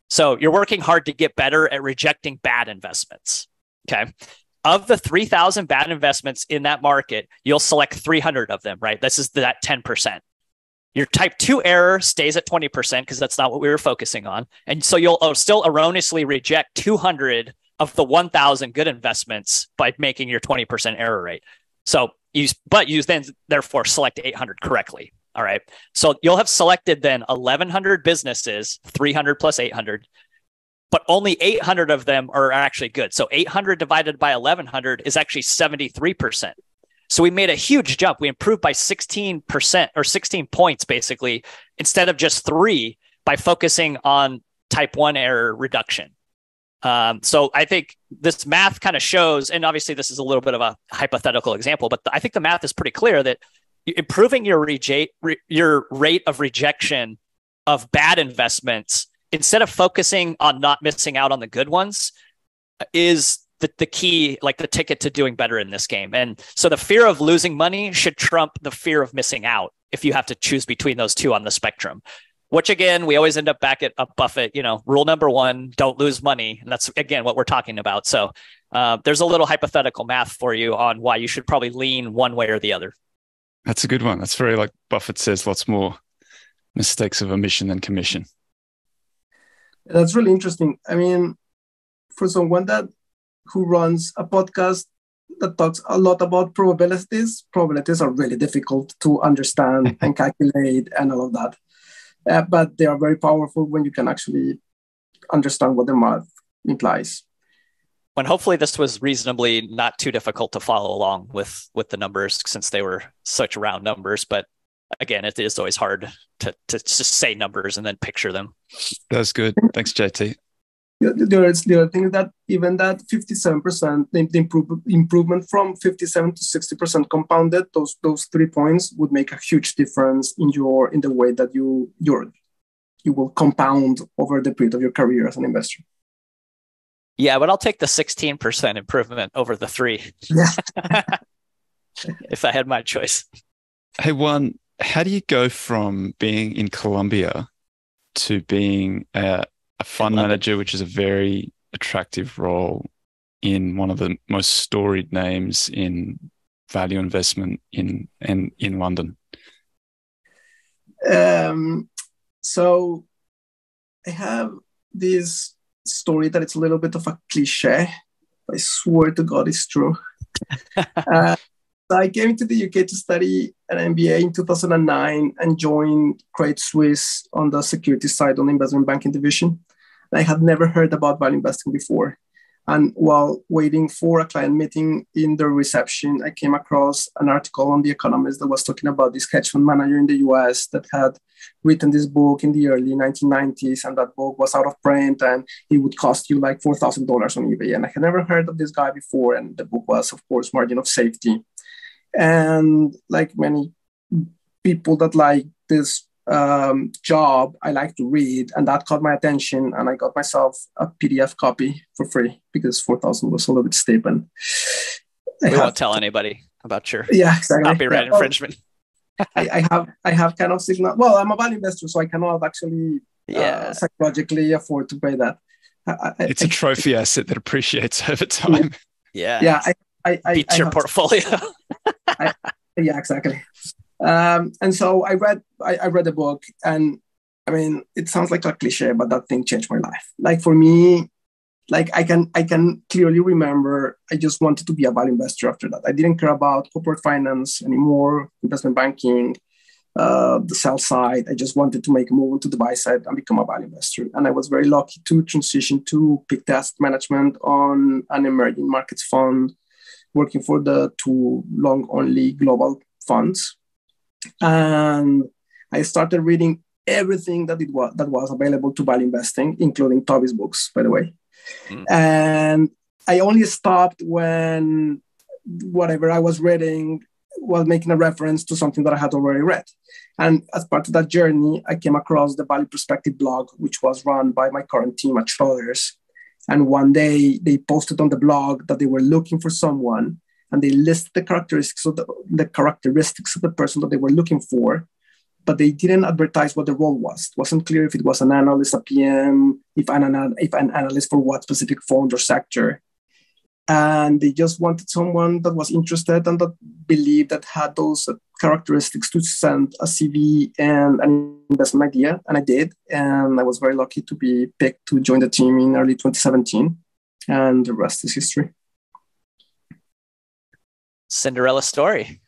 [SPEAKER 2] So you're working hard to get better at rejecting bad investments. Okay. Of the three thousand bad investments in that market, you'll select three hundred of them, right? This is that ten percent. Your type two error stays at twenty percent because that's not what we were focusing on. And so you'll still erroneously reject two hundred of the one thousand good investments by making your twenty percent error rate. So you, but you then therefore select eight hundred correctly. All right. So you'll have selected then eleven hundred businesses, three hundred plus eight hundred, but only eight hundred of them are actually good. So eight hundred divided by eleven hundred is actually seventy-three percent. So we made a huge jump. We improved by sixteen percent or sixteen points, basically, instead of just three by focusing on type one error reduction. Um, so I think this math kind of shows, and obviously this is a little bit of a hypothetical example, but I think the math is pretty clear that improving your reject, re, your rate of rejection of bad investments, instead of focusing on not missing out on the good ones, is the, the key, like the ticket to doing better in this game. And so the fear of losing money should trump the fear of missing out if you have to choose between those two on the spectrum, which again, we always end up back at a Buffett, you know, rule number one, don't lose money. And that's, again, what we're talking about. So uh, there's a little hypothetical math for you on why you should probably lean one way or the other.
[SPEAKER 1] That's a good one. That's very, like Buffett says, lots more mistakes of omission than commission.
[SPEAKER 3] That's really interesting. I mean, for someone that who runs a podcast that talks a lot about probabilities, probabilities are really difficult to understand and calculate and all of that. Uh, but they are very powerful when you can actually understand what the math implies.
[SPEAKER 2] When hopefully this was reasonably not too difficult to follow along with, with the numbers, since they were such round numbers. But again, it is always hard to, to just say numbers and then picture them.
[SPEAKER 1] That's good. Thanks, J T.
[SPEAKER 3] The, the, the other thing is that even that fifty-seven percent, the, the improve, improvement from fifty-seven to sixty percent compounded, those those three points would make a huge difference in your in the way that you you're, you will compound over the period of your career as an investor.
[SPEAKER 2] Yeah, but I'll take the sixteen percent improvement over the three.
[SPEAKER 3] Yeah.
[SPEAKER 2] If I had my choice.
[SPEAKER 1] Hey, Juan, how do you go from being in Colombia to being a, a fund manager, which is a very attractive role in one of the most storied names in value investment in in, in London?
[SPEAKER 3] Um, so I have this story that it's a little bit of a cliche. I swear to God it's true. uh, I came to the U K to study an M B A in two thousand nine and joined Credit Suisse on the security side on the investment banking division. I had never heard about value investing before. And while waiting for a client meeting in the reception, I came across an article on The Economist that was talking about this hedge fund manager in the U S that had written this book in the early nineteen nineties. And that book was out of print and it would cost you like four thousand dollars on eBay. And I had never heard of this guy before. And the book was, of course, Margin of Safety. And like many people that like this um, job, I like to read, and that caught my attention. And I got myself a P D F copy for free because four thousand was a little bit steep. And
[SPEAKER 2] we won't tell anybody about your
[SPEAKER 3] yeah, exactly.
[SPEAKER 2] copyright
[SPEAKER 3] yeah.
[SPEAKER 2] infringement.
[SPEAKER 3] I, I have I have kind of signal. Well, I'm a value investor, so I cannot actually
[SPEAKER 2] yeah.
[SPEAKER 3] uh, psychologically afford to pay that. I, I,
[SPEAKER 1] it's a
[SPEAKER 3] I,
[SPEAKER 1] trophy asset that appreciates over time.
[SPEAKER 2] Yeah,
[SPEAKER 3] yeah. I, I, I,
[SPEAKER 2] beats
[SPEAKER 3] I
[SPEAKER 2] your portfolio.
[SPEAKER 3] I, yeah, exactly. Um, and so I read I, I read the book, and I mean, it sounds like a cliche, but that thing changed my life. Like for me, like I can I can clearly remember I just wanted to be a value investor after that. I didn't care about corporate finance anymore, investment banking, uh, the sell side. I just wanted to make a move to the buy side and become a value investor. And I was very lucky to transition to Pictet Asset Management on an emerging markets fund, working for the two long-only global funds. And I started reading everything that it was that was available to value investing, including Toby's books, by the way. Mm. And I only stopped when whatever I was reading was making a reference to something that I had already read. And as part of that journey, I came across the Value Perspective blog, which was run by my current team at Schroders. And one day they posted on the blog that they were looking for someone, and they listed the characteristics of the, the characteristics of the person that they were looking for but they didn't advertise what the role was. It wasn't clear if it was an analyst, a P M, if an, if an analyst for what specific fund or sector. And they just wanted someone that was interested and that believed that had those characteristics to send a C V and an investment idea. And I did. And I was very lucky to be picked to join the team in early twenty seventeen. And the rest is history.
[SPEAKER 2] Cinderella story.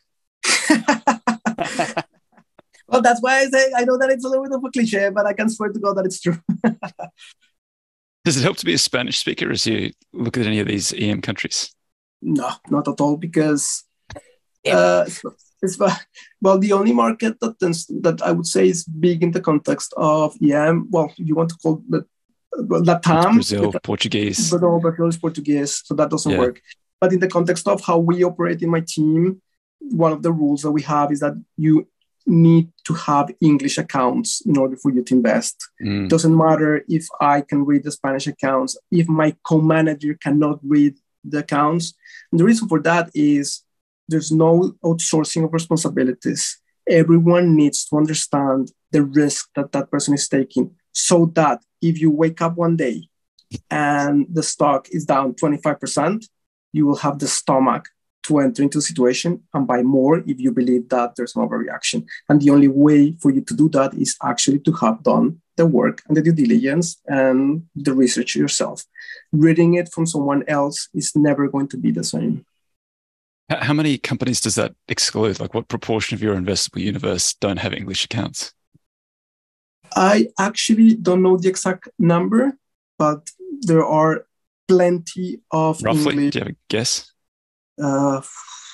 [SPEAKER 3] Well, that's why I say I know that it's a little bit of a cliche, but I can swear to God that it's true.
[SPEAKER 1] Does it help to be a Spanish speaker as you look at any of these E M countries?
[SPEAKER 3] No, not at all, because uh, it's, it's, well, the only market that tends, that I would say is big in the context of E M, well, you want to call it Latam.
[SPEAKER 1] Brazil, Portuguese.
[SPEAKER 3] But no, Brazil is Portuguese, so that doesn't
[SPEAKER 1] Yeah.
[SPEAKER 3] work. But in the context of how we operate in my team, one of the rules that we have is that you need to have English accounts in order for you to invest.
[SPEAKER 1] Mm.
[SPEAKER 3] Doesn't matter if I can read the Spanish accounts, if my co-manager cannot read the accounts. And the reason for that is there's no outsourcing of responsibilities. Everyone needs to understand the risk that that person is taking, so that if you wake up one day and the stock is down twenty-five percent, you will have the stomach to enter into a situation and buy more if you believe that there's an overreaction. And the only way for you to do that is actually to have done the work and the due diligence and the research yourself. Reading it from someone else is never going to be the same.
[SPEAKER 1] How many companies does that exclude? Like, what proportion of your investable universe don't have English accounts?
[SPEAKER 3] I actually don't know the exact number, but there are plenty of
[SPEAKER 1] Roughly,
[SPEAKER 3] English.
[SPEAKER 1] do you have a guess?
[SPEAKER 3] Uh,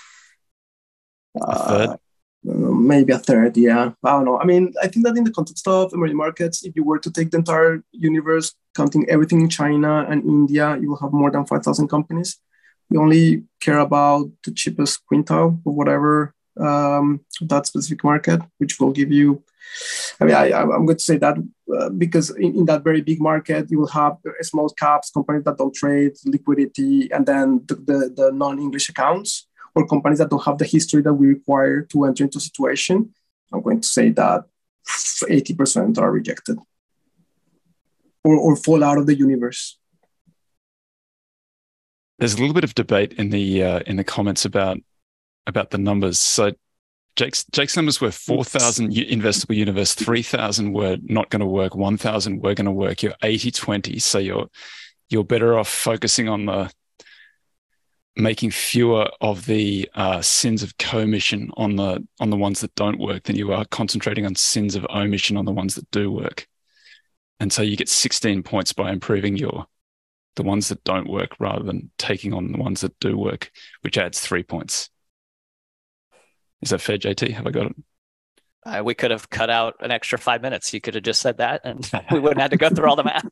[SPEAKER 1] A third?
[SPEAKER 3] uh, maybe a third, yeah. I don't know. I mean, I think that in the context of emerging markets, if you were to take the entire universe, counting everything in China and India, you will have more than five thousand companies. We only care about the cheapest quintile of whatever um, that specific market, which will give you, I mean, I, I'm going to say that uh, because in, in that very big market, you will have small caps, companies that don't trade, liquidity, and then the, the, the non-English accounts, or companies that don't have the history that we require to enter into a situation. I'm going to say that eighty percent are rejected or, or fall out of the universe.
[SPEAKER 1] There's a little bit of debate in the uh, in the comments about about the numbers. So Jake's Jake's numbers were four thousand investable universe, three thousand were not going to work, one thousand were going to work. You're eighty twenty, so you're you're better off focusing on the making fewer of the uh, sins of commission on the on the ones that don't work than you are concentrating on sins of omission on the ones that do work. And so you get sixteen points by improving your the ones that don't work rather than taking on the ones that do work, which adds three points. Is that fair, J T? Have I got it?
[SPEAKER 2] Uh, we could have cut out an extra five minutes. You could have just said that and we wouldn't have to go through all the math.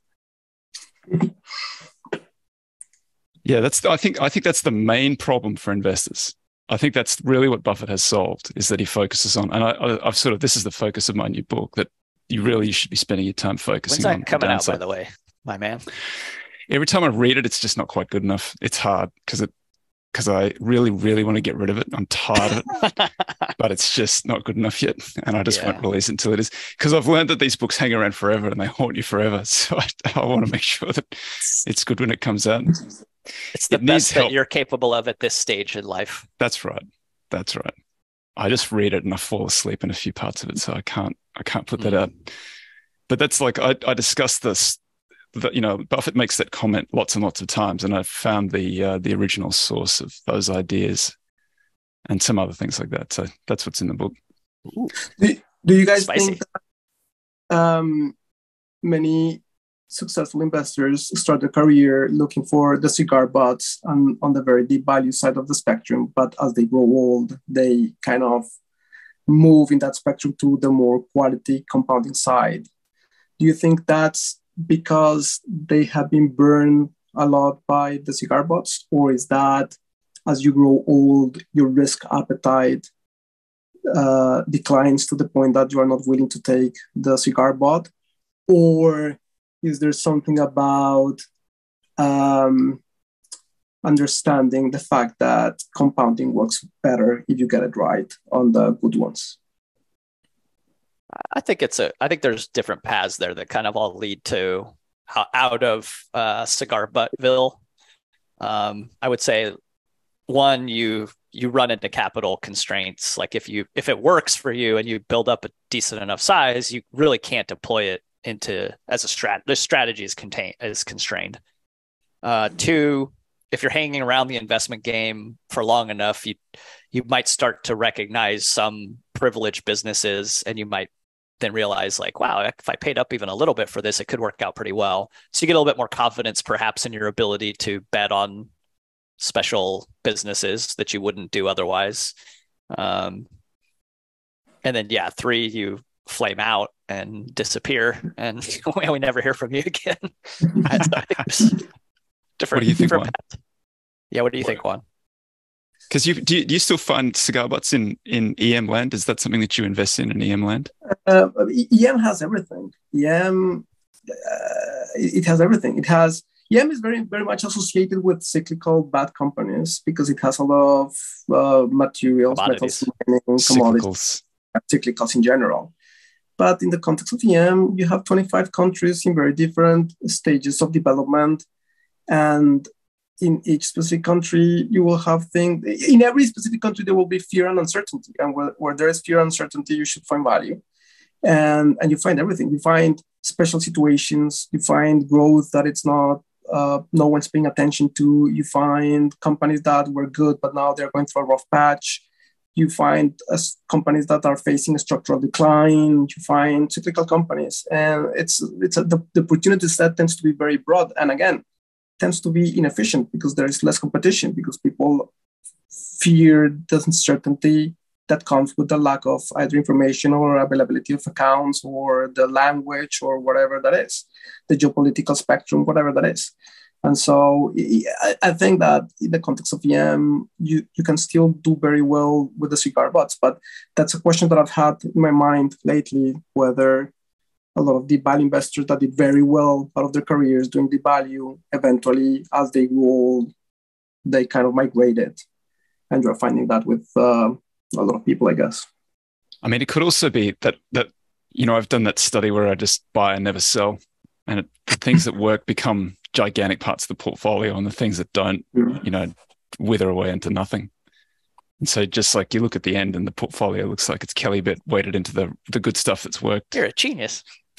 [SPEAKER 1] Yeah, that's. I think. I think that's the main problem for investors. I think that's really what Buffett has solved, is that he focuses on. And I, I, I've sort of. This is the focus of my new book, that you really should be spending your time focusing
[SPEAKER 2] When's
[SPEAKER 1] on.
[SPEAKER 2] that coming
[SPEAKER 1] the
[SPEAKER 2] out, by
[SPEAKER 1] downside.
[SPEAKER 2] the way, my man?
[SPEAKER 1] Every time I read it, it's just not quite good enough. It's hard because it because I really, really want to get rid of it. I'm tired of it, but it's just not good enough yet, and I just
[SPEAKER 2] Yeah.
[SPEAKER 1] won't release it until it is. Because I've learned that these books hang around forever and they haunt you forever. So I, I want to make sure that it's good when it comes out.
[SPEAKER 2] It's the
[SPEAKER 1] It needs
[SPEAKER 2] best that
[SPEAKER 1] help.
[SPEAKER 2] you're capable of at this stage in life.
[SPEAKER 1] That's right. That's right. I just read it and I fall asleep in a few parts of it, so I can't. I can't put that
[SPEAKER 2] Mm.
[SPEAKER 1] out. But that's like I, I discussed this. That, you know, Buffett makes that comment lots and lots of times, and I've found the uh, the original source of those ideas and some other things like that. So that's what's in the book.
[SPEAKER 3] Do, do you guys
[SPEAKER 2] Spicy.
[SPEAKER 3] think that um, many successful investors start their career looking for the cigar butts on, on the very deep value side of the spectrum, but as they grow old, they kind of move in that spectrum to the more quality compounding side? Do you think that's because they have been burned a lot by the cigar butts, or is that as you grow old, your risk appetite uh, declines to the point that you are not willing to take the cigar butt? Or is there something about um, understanding the fact that compounding works better if you get it right on the good ones?
[SPEAKER 2] I think it's a. I think there's different paths there that kind of all lead to out of uh, cigar buttville. Um, I would say one, you you run into capital constraints. Like if you if it works for you and you build up a decent enough size, you really can't deploy it into as a strat. The strategy is contained is constrained. Uh, two, if you're hanging around the investment game for long enough, you you might start to recognize some privileged businesses, and you might then realize like, wow, if I paid up even a little bit for this, it could work out pretty well. So you get a little bit more confidence perhaps in your ability to bet on special businesses that you wouldn't do otherwise. Um, and then, yeah, three, you flame out and disappear, and we never hear from you again. I think different,
[SPEAKER 1] what do you think, Juan?
[SPEAKER 2] Yeah, what do you what? think, Juan?
[SPEAKER 1] Because you do, you do you still find cigar butts in, in E M land? Is that something that you invest in in E M land?
[SPEAKER 3] Uh, E M has everything. E M, uh, it has everything. It has E M is very very much associated with cyclical bad companies because it has a lot of uh, materials, metals, mining, commodities, cyclicals in general. But in the context of E M, you have twenty-five countries in very different stages of development, and in each specific country, you will have things. In every specific country, there will be fear and uncertainty. And where, where there is fear and uncertainty, you should find value. And, and you find everything. You find special situations. You find growth that it's not, uh, no one's paying attention to. You find companies that were good, but now they're going through a rough patch. You find uh, companies that are facing a structural decline. You find cyclical companies. And it's, it's a, the, the opportunity set tends to be very broad. And again, tends to be inefficient because there is less competition, because people fear the uncertainty that comes with the lack of either information or availability of accounts or the language or whatever that is, the geopolitical spectrum, whatever that is. And so I think that in the context of E M, you, you can still do very well with the cigar butts, but that's a question that I've had in my mind lately, whether a lot of deep value investors that did very well out of their careers doing deep value, eventually, as they grew old, they kind of migrated. And you're finding that with uh, a lot of people, I guess.
[SPEAKER 1] I mean, it could also be that, that you know, I've done that study where I just buy and never sell. And it, the things that work become gigantic parts of the portfolio, and the things that don't, mm. you know, wither away into nothing. And so just like you look at the end and the portfolio looks like it's Kelly bit weighted into the, the good stuff that's worked.
[SPEAKER 2] You're a genius.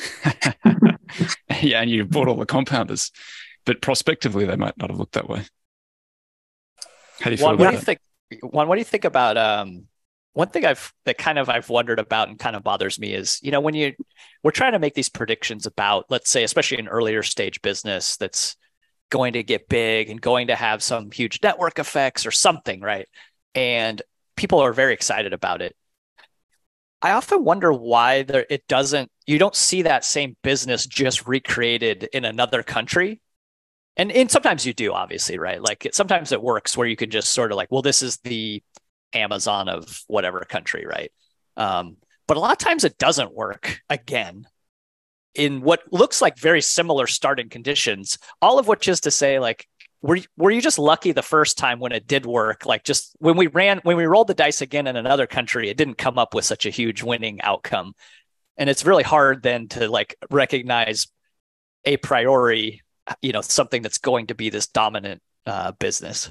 [SPEAKER 1] Yeah, and you bought all the compounders, but prospectively they might not have looked that way. How do you feel
[SPEAKER 2] Juan,
[SPEAKER 1] about
[SPEAKER 2] what do
[SPEAKER 1] that?
[SPEAKER 2] you think? Juan, what do you think about um, one thing I've that kind of I've wondered about and kind of bothers me is, you know, when you we're trying to make these predictions about, let's say, especially an earlier stage business that's going to get big and going to have some huge network effects or something, right? And people are very excited about it. I often wonder why there it doesn't, you don't see that same business just recreated in another country. And, and sometimes you do, obviously, right? Like it, sometimes it works where you can just sort of like, well, this is the Amazon of whatever country, right? Um, but a lot of times it doesn't work again in what looks like very similar starting conditions, all of which is to say, like, Were, were you just lucky the first time when it did work? Like just when we ran, when we rolled the dice again in another country, it didn't come up with such a huge winning outcome. And it's really hard then to like recognize a priori, you know, something that's going to be this dominant uh, business.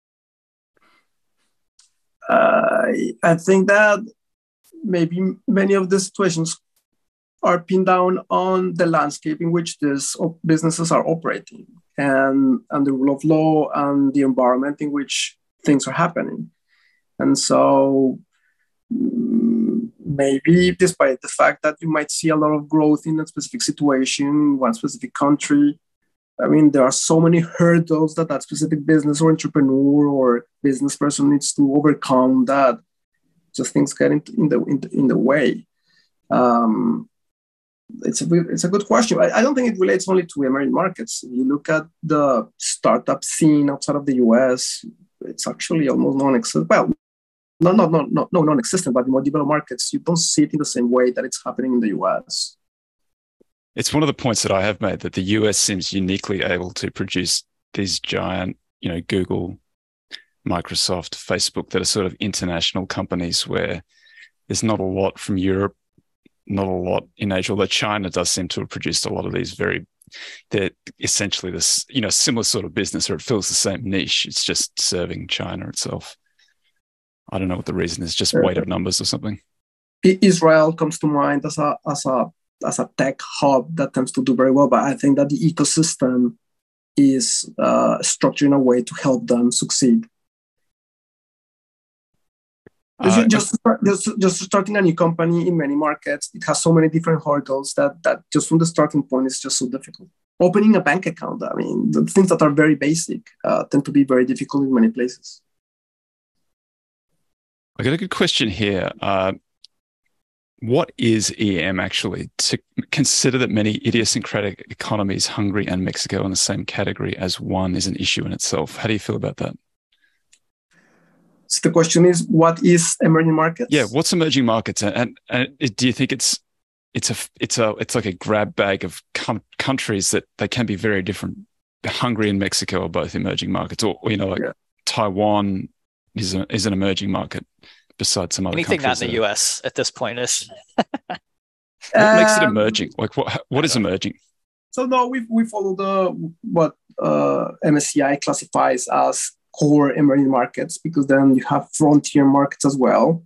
[SPEAKER 3] Uh, I think that maybe many of the situations are pinned down on the landscape in which these businesses are operating. And, and the rule of law and the environment in which things are happening. And so maybe despite the fact that you might see a lot of growth in a specific situation, in one specific country, I mean, there are so many hurdles that that specific business or entrepreneur or business person needs to overcome that just things get in, in, the, in, the, in the way. Um, It's a it's a good question. I, I don't think it relates only to emerging markets. If you look at the startup scene outside of the U S, it's actually almost non-existent. Well, no, no, no, no, no, non-existent, but in more developed markets, you don't see it in the same way that it's happening in the U S.
[SPEAKER 1] It's one of the points that I have made, that the U S seems uniquely able to produce these giant, you know, Google, Microsoft, Facebook, that are sort of international companies where there's not a lot from Europe not a lot in Asia, although China does seem to have produced a lot of these very, they're essentially this, you know, similar sort of business, or it fills the same niche. It's just serving China itself. I don't know what the reason is, just weight of numbers or something.
[SPEAKER 3] Israel comes to mind as a as a as a tech hub that tends to do very well, but I think that the ecosystem is uh, structured in a way to help them succeed. Uh, just, just just starting a new company in many markets, it has so many different hurdles that that just from the starting point is just so difficult. Opening a bank account, I mean, the things that are very basic uh, tend to be very difficult in many places.
[SPEAKER 1] I got a good question here. Uh, what is E M actually? To consider that many idiosyncratic economies, Hungary and Mexico, in the same category as one, is an issue in itself. How do you feel about that?
[SPEAKER 3] So the question is, what is emerging markets?
[SPEAKER 1] Yeah, what's emerging markets, and, and, and do you think it's it's a it's a it's like a grab bag of com- countries that they can be very different? Hungary and Mexico are both emerging markets, or, or you know, like yeah. Taiwan is a, is an emerging market besides some other
[SPEAKER 2] anything
[SPEAKER 1] countries.
[SPEAKER 2] Anything not in the U S at this point is.
[SPEAKER 1] What um, makes it emerging? Like what what is emerging?
[SPEAKER 3] So no, we we follow the what uh, M S C I classifies as core emerging markets, because then you have frontier markets as well.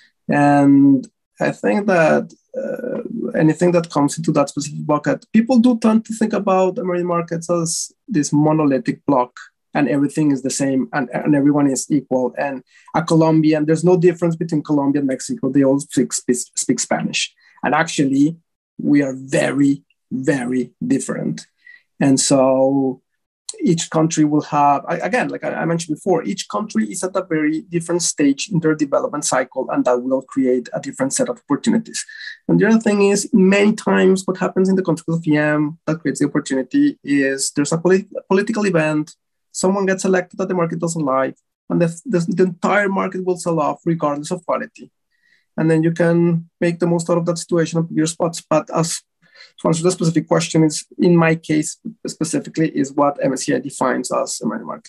[SPEAKER 3] And I think that uh, anything that comes into that specific bucket, people do tend to think about emerging markets as this monolithic block, and everything is the same, and, and everyone is equal. And a Colombian, there's no difference between Colombia and Mexico. They all speak, speak, speak Spanish. And actually, we are very, very different. And so each country will have, again, like I mentioned before, each country is at a very different stage in their development cycle, and that will create a different set of opportunities. And the other thing is, many times what happens in the context of E M that creates the opportunity is there's a polit- political event, someone gets elected that the market doesn't like, and the, the, the entire market will sell off regardless of quality. And then you can make the most out of that situation and your spots. But as to answer the specific question, is in my case specifically is what M S C I defines as emerging market.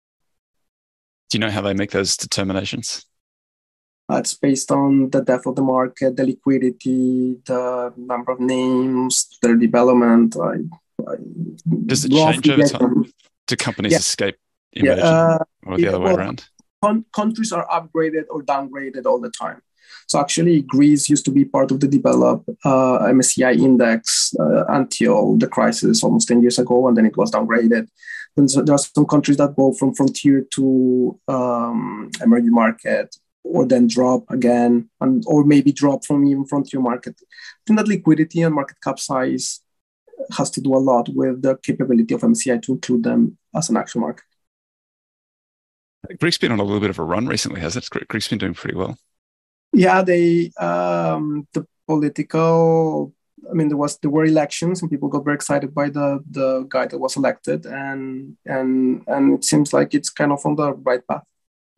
[SPEAKER 1] Do you know how they make those determinations?
[SPEAKER 3] Uh, it's based on the depth of the market, the liquidity, the number of names, their development. I, I
[SPEAKER 1] Does it change over time? Do companies yeah. escape emerging yeah, uh, or the it, other way well, around?
[SPEAKER 3] Con- countries are upgraded or downgraded all the time. So actually, Greece used to be part of the developed uh, M S C I index uh, until the crisis almost ten years ago, and then it was downgraded. And so there are some countries that go from frontier to um, emerging market, or then drop again, and or maybe drop from even frontier market. I think that liquidity and market cap size has to do a lot with the capability of M S C I to include them as an actual market.
[SPEAKER 1] Greece's been on a little bit of a run recently, has it? Greece's been doing pretty well.
[SPEAKER 3] Yeah, they um, the political. I mean, there was there were elections, and people got very excited by the the guy that was elected, and and and it seems like it's kind of on the right path.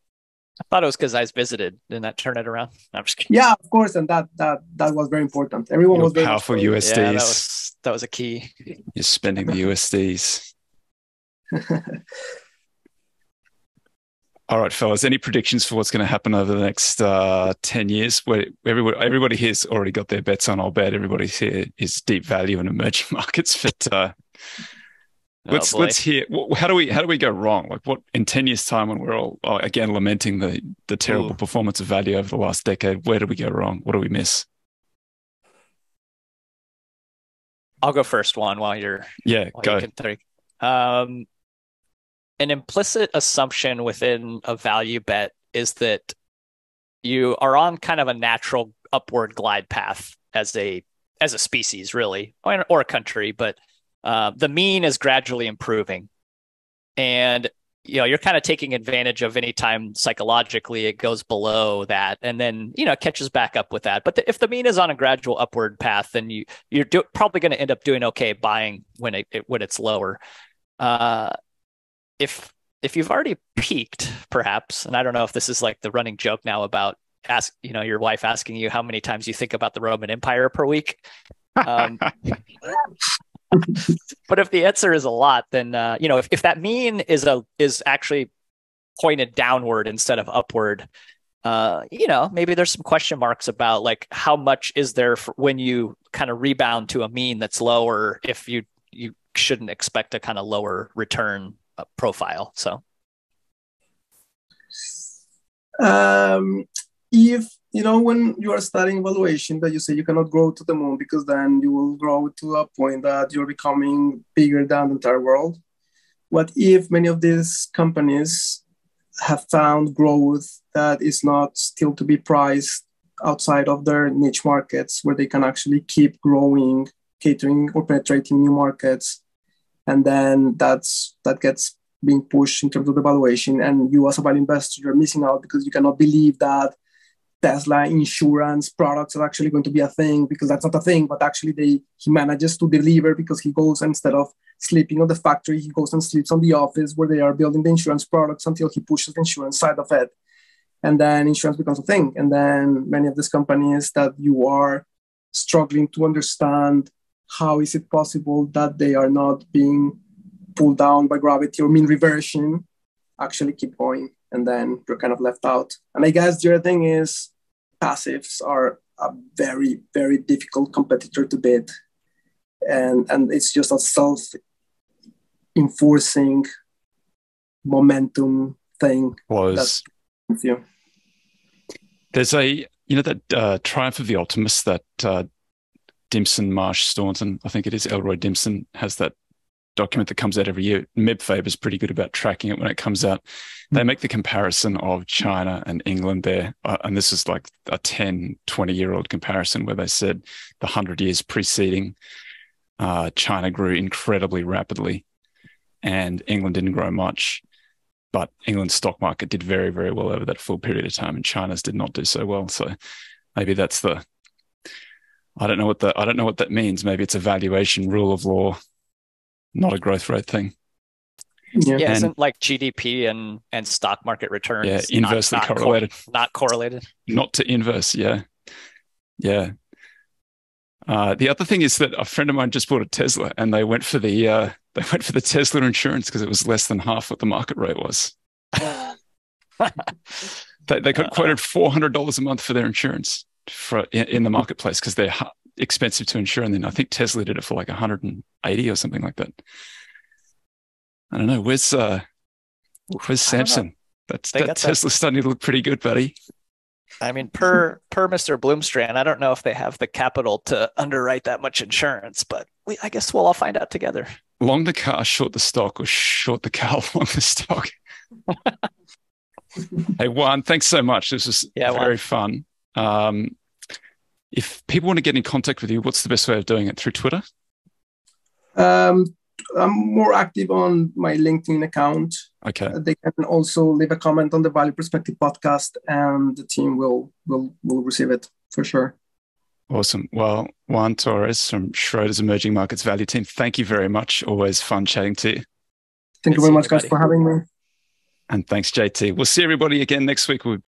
[SPEAKER 2] I thought it was because I was visited. Didn't that turn it around? No, I'm just kidding.
[SPEAKER 3] Yeah, of course, and that that that was very important. Everyone
[SPEAKER 1] Your
[SPEAKER 3] was very
[SPEAKER 1] powerful U S Ds.
[SPEAKER 2] Yeah, that was that was a key.
[SPEAKER 1] You're spending the U S Ds. All right, fellas, any predictions for what's going to happen over the next uh, ten years? Where everybody, everybody here's already got their bets on. I'll bet everybody here is deep value in emerging markets. But uh, oh, let's boy. let's hear. How do we how do we go wrong? Like what in ten years' time, when we're all oh, again lamenting the the terrible Ooh. performance of value over the last decade? Where do we go wrong? What do we miss?
[SPEAKER 2] I'll go first, Juan, while you're
[SPEAKER 1] yeah
[SPEAKER 2] while
[SPEAKER 1] go.
[SPEAKER 2] You can think. Um, An implicit assumption within a value bet is that you are on kind of a natural upward glide path as a as a species, really, or, or a country. But uh, the mean is gradually improving, and you know you're kind of taking advantage of any time psychologically it goes below that, and then you know it catches back up with that. But the, if the mean is on a gradual upward path, then you you're do, probably going to end up doing okay buying when it, it when it's lower. Uh, If if you've already peaked, perhaps, and I don't know if this is like the running joke now about ask you know your wife asking you how many times you think about the Roman Empire per week. Um, but if the answer is a lot, then uh, you know if, if that mean is a is actually pointed downward instead of upward, uh, you know, maybe there's some question marks about like how much is there for when you kind of rebound to a mean that's lower if you you shouldn't expect a kind of lower return uh, profile. So,
[SPEAKER 3] um, if you know when you are studying valuation that you say you cannot grow to the moon because then you will grow to a point that you're becoming bigger than the entire world. What if many of these companies have found growth that is not still to be priced outside of their niche markets where they can actually keep growing, catering or penetrating new markets, and then that's that gets being pushed in terms of the valuation, and you as a value investor you're missing out because you cannot believe that Tesla insurance products are actually going to be a thing, because that's not a thing, but actually they he manages to deliver because he goes, instead of sleeping on the factory, he goes and sleeps on the office where they are building the insurance products until he pushes the insurance side of it. And then insurance becomes a thing. And then many of these companies that you are struggling to understand how is it possible that they are not being pulled down by gravity or mean reversion actually keep going. And then you're kind of left out. And I guess the other thing is passives are a very, very difficult competitor to beat. And, and it's just a self-enforcing momentum thing.
[SPEAKER 1] Was
[SPEAKER 3] you.
[SPEAKER 1] There's a, you know, that uh, Triumph of the Optimist that uh, Dimson, Marsh, Staunton, I think it is Elroy Dimson, has that document that comes out every year. MedFab is pretty good about tracking it when it comes out. They make the comparison of China and England there. Uh, and this is like a ten, twenty year old comparison where they said the one hundred years preceding uh, China grew incredibly rapidly and England didn't grow much. But England's stock market did very, very well over that full period of time, and China's did not do so well. So maybe that's the, I don't know what the, I don't know what that means. Maybe it's a valuation rule of law, not a growth rate thing.
[SPEAKER 2] Yeah, yeah, isn't like G D P and, and stock market returns
[SPEAKER 1] yeah, inversely
[SPEAKER 2] not, not
[SPEAKER 1] correlated.
[SPEAKER 2] Cor- not correlated.
[SPEAKER 1] Not to inverse, yeah. Yeah. Uh, the other thing is that a friend of mine just bought a Tesla, and they went for the uh, they went for the Tesla insurance because it was less than half what the market rate was. they, they got quoted four hundred dollars a month for their insurance for in, in the marketplace because they're expensive to insure. And then I think Tesla did it for like one hundred eighty or something like that. I don't know. Where's uh, where's Samson? That's that Tesla's starting to look pretty good, buddy.
[SPEAKER 2] I mean, per per Mister Bloomstrand, I don't know if they have the capital to underwrite that much insurance, but we, I guess we'll all find out together.
[SPEAKER 1] Long the car, short the stock, or short the car, long the stock. Hey, Juan, thanks so much. This was yeah, very Juan. fun. Um, if people want to get in contact with you, what's the best way of doing it? Through Twitter?
[SPEAKER 3] Um, I'm more active on my LinkedIn account.
[SPEAKER 1] Okay.
[SPEAKER 3] Uh, they can also leave a comment on the Value Perspective podcast, and the team will will will receive it for sure.
[SPEAKER 1] Awesome. Well, Juan Torres from Schroders Emerging Markets Value Team, thank you very much. Always fun chatting to you.
[SPEAKER 3] Thank you very much, guys, for having me.
[SPEAKER 1] And thanks, J T. We'll see everybody again next week. We'll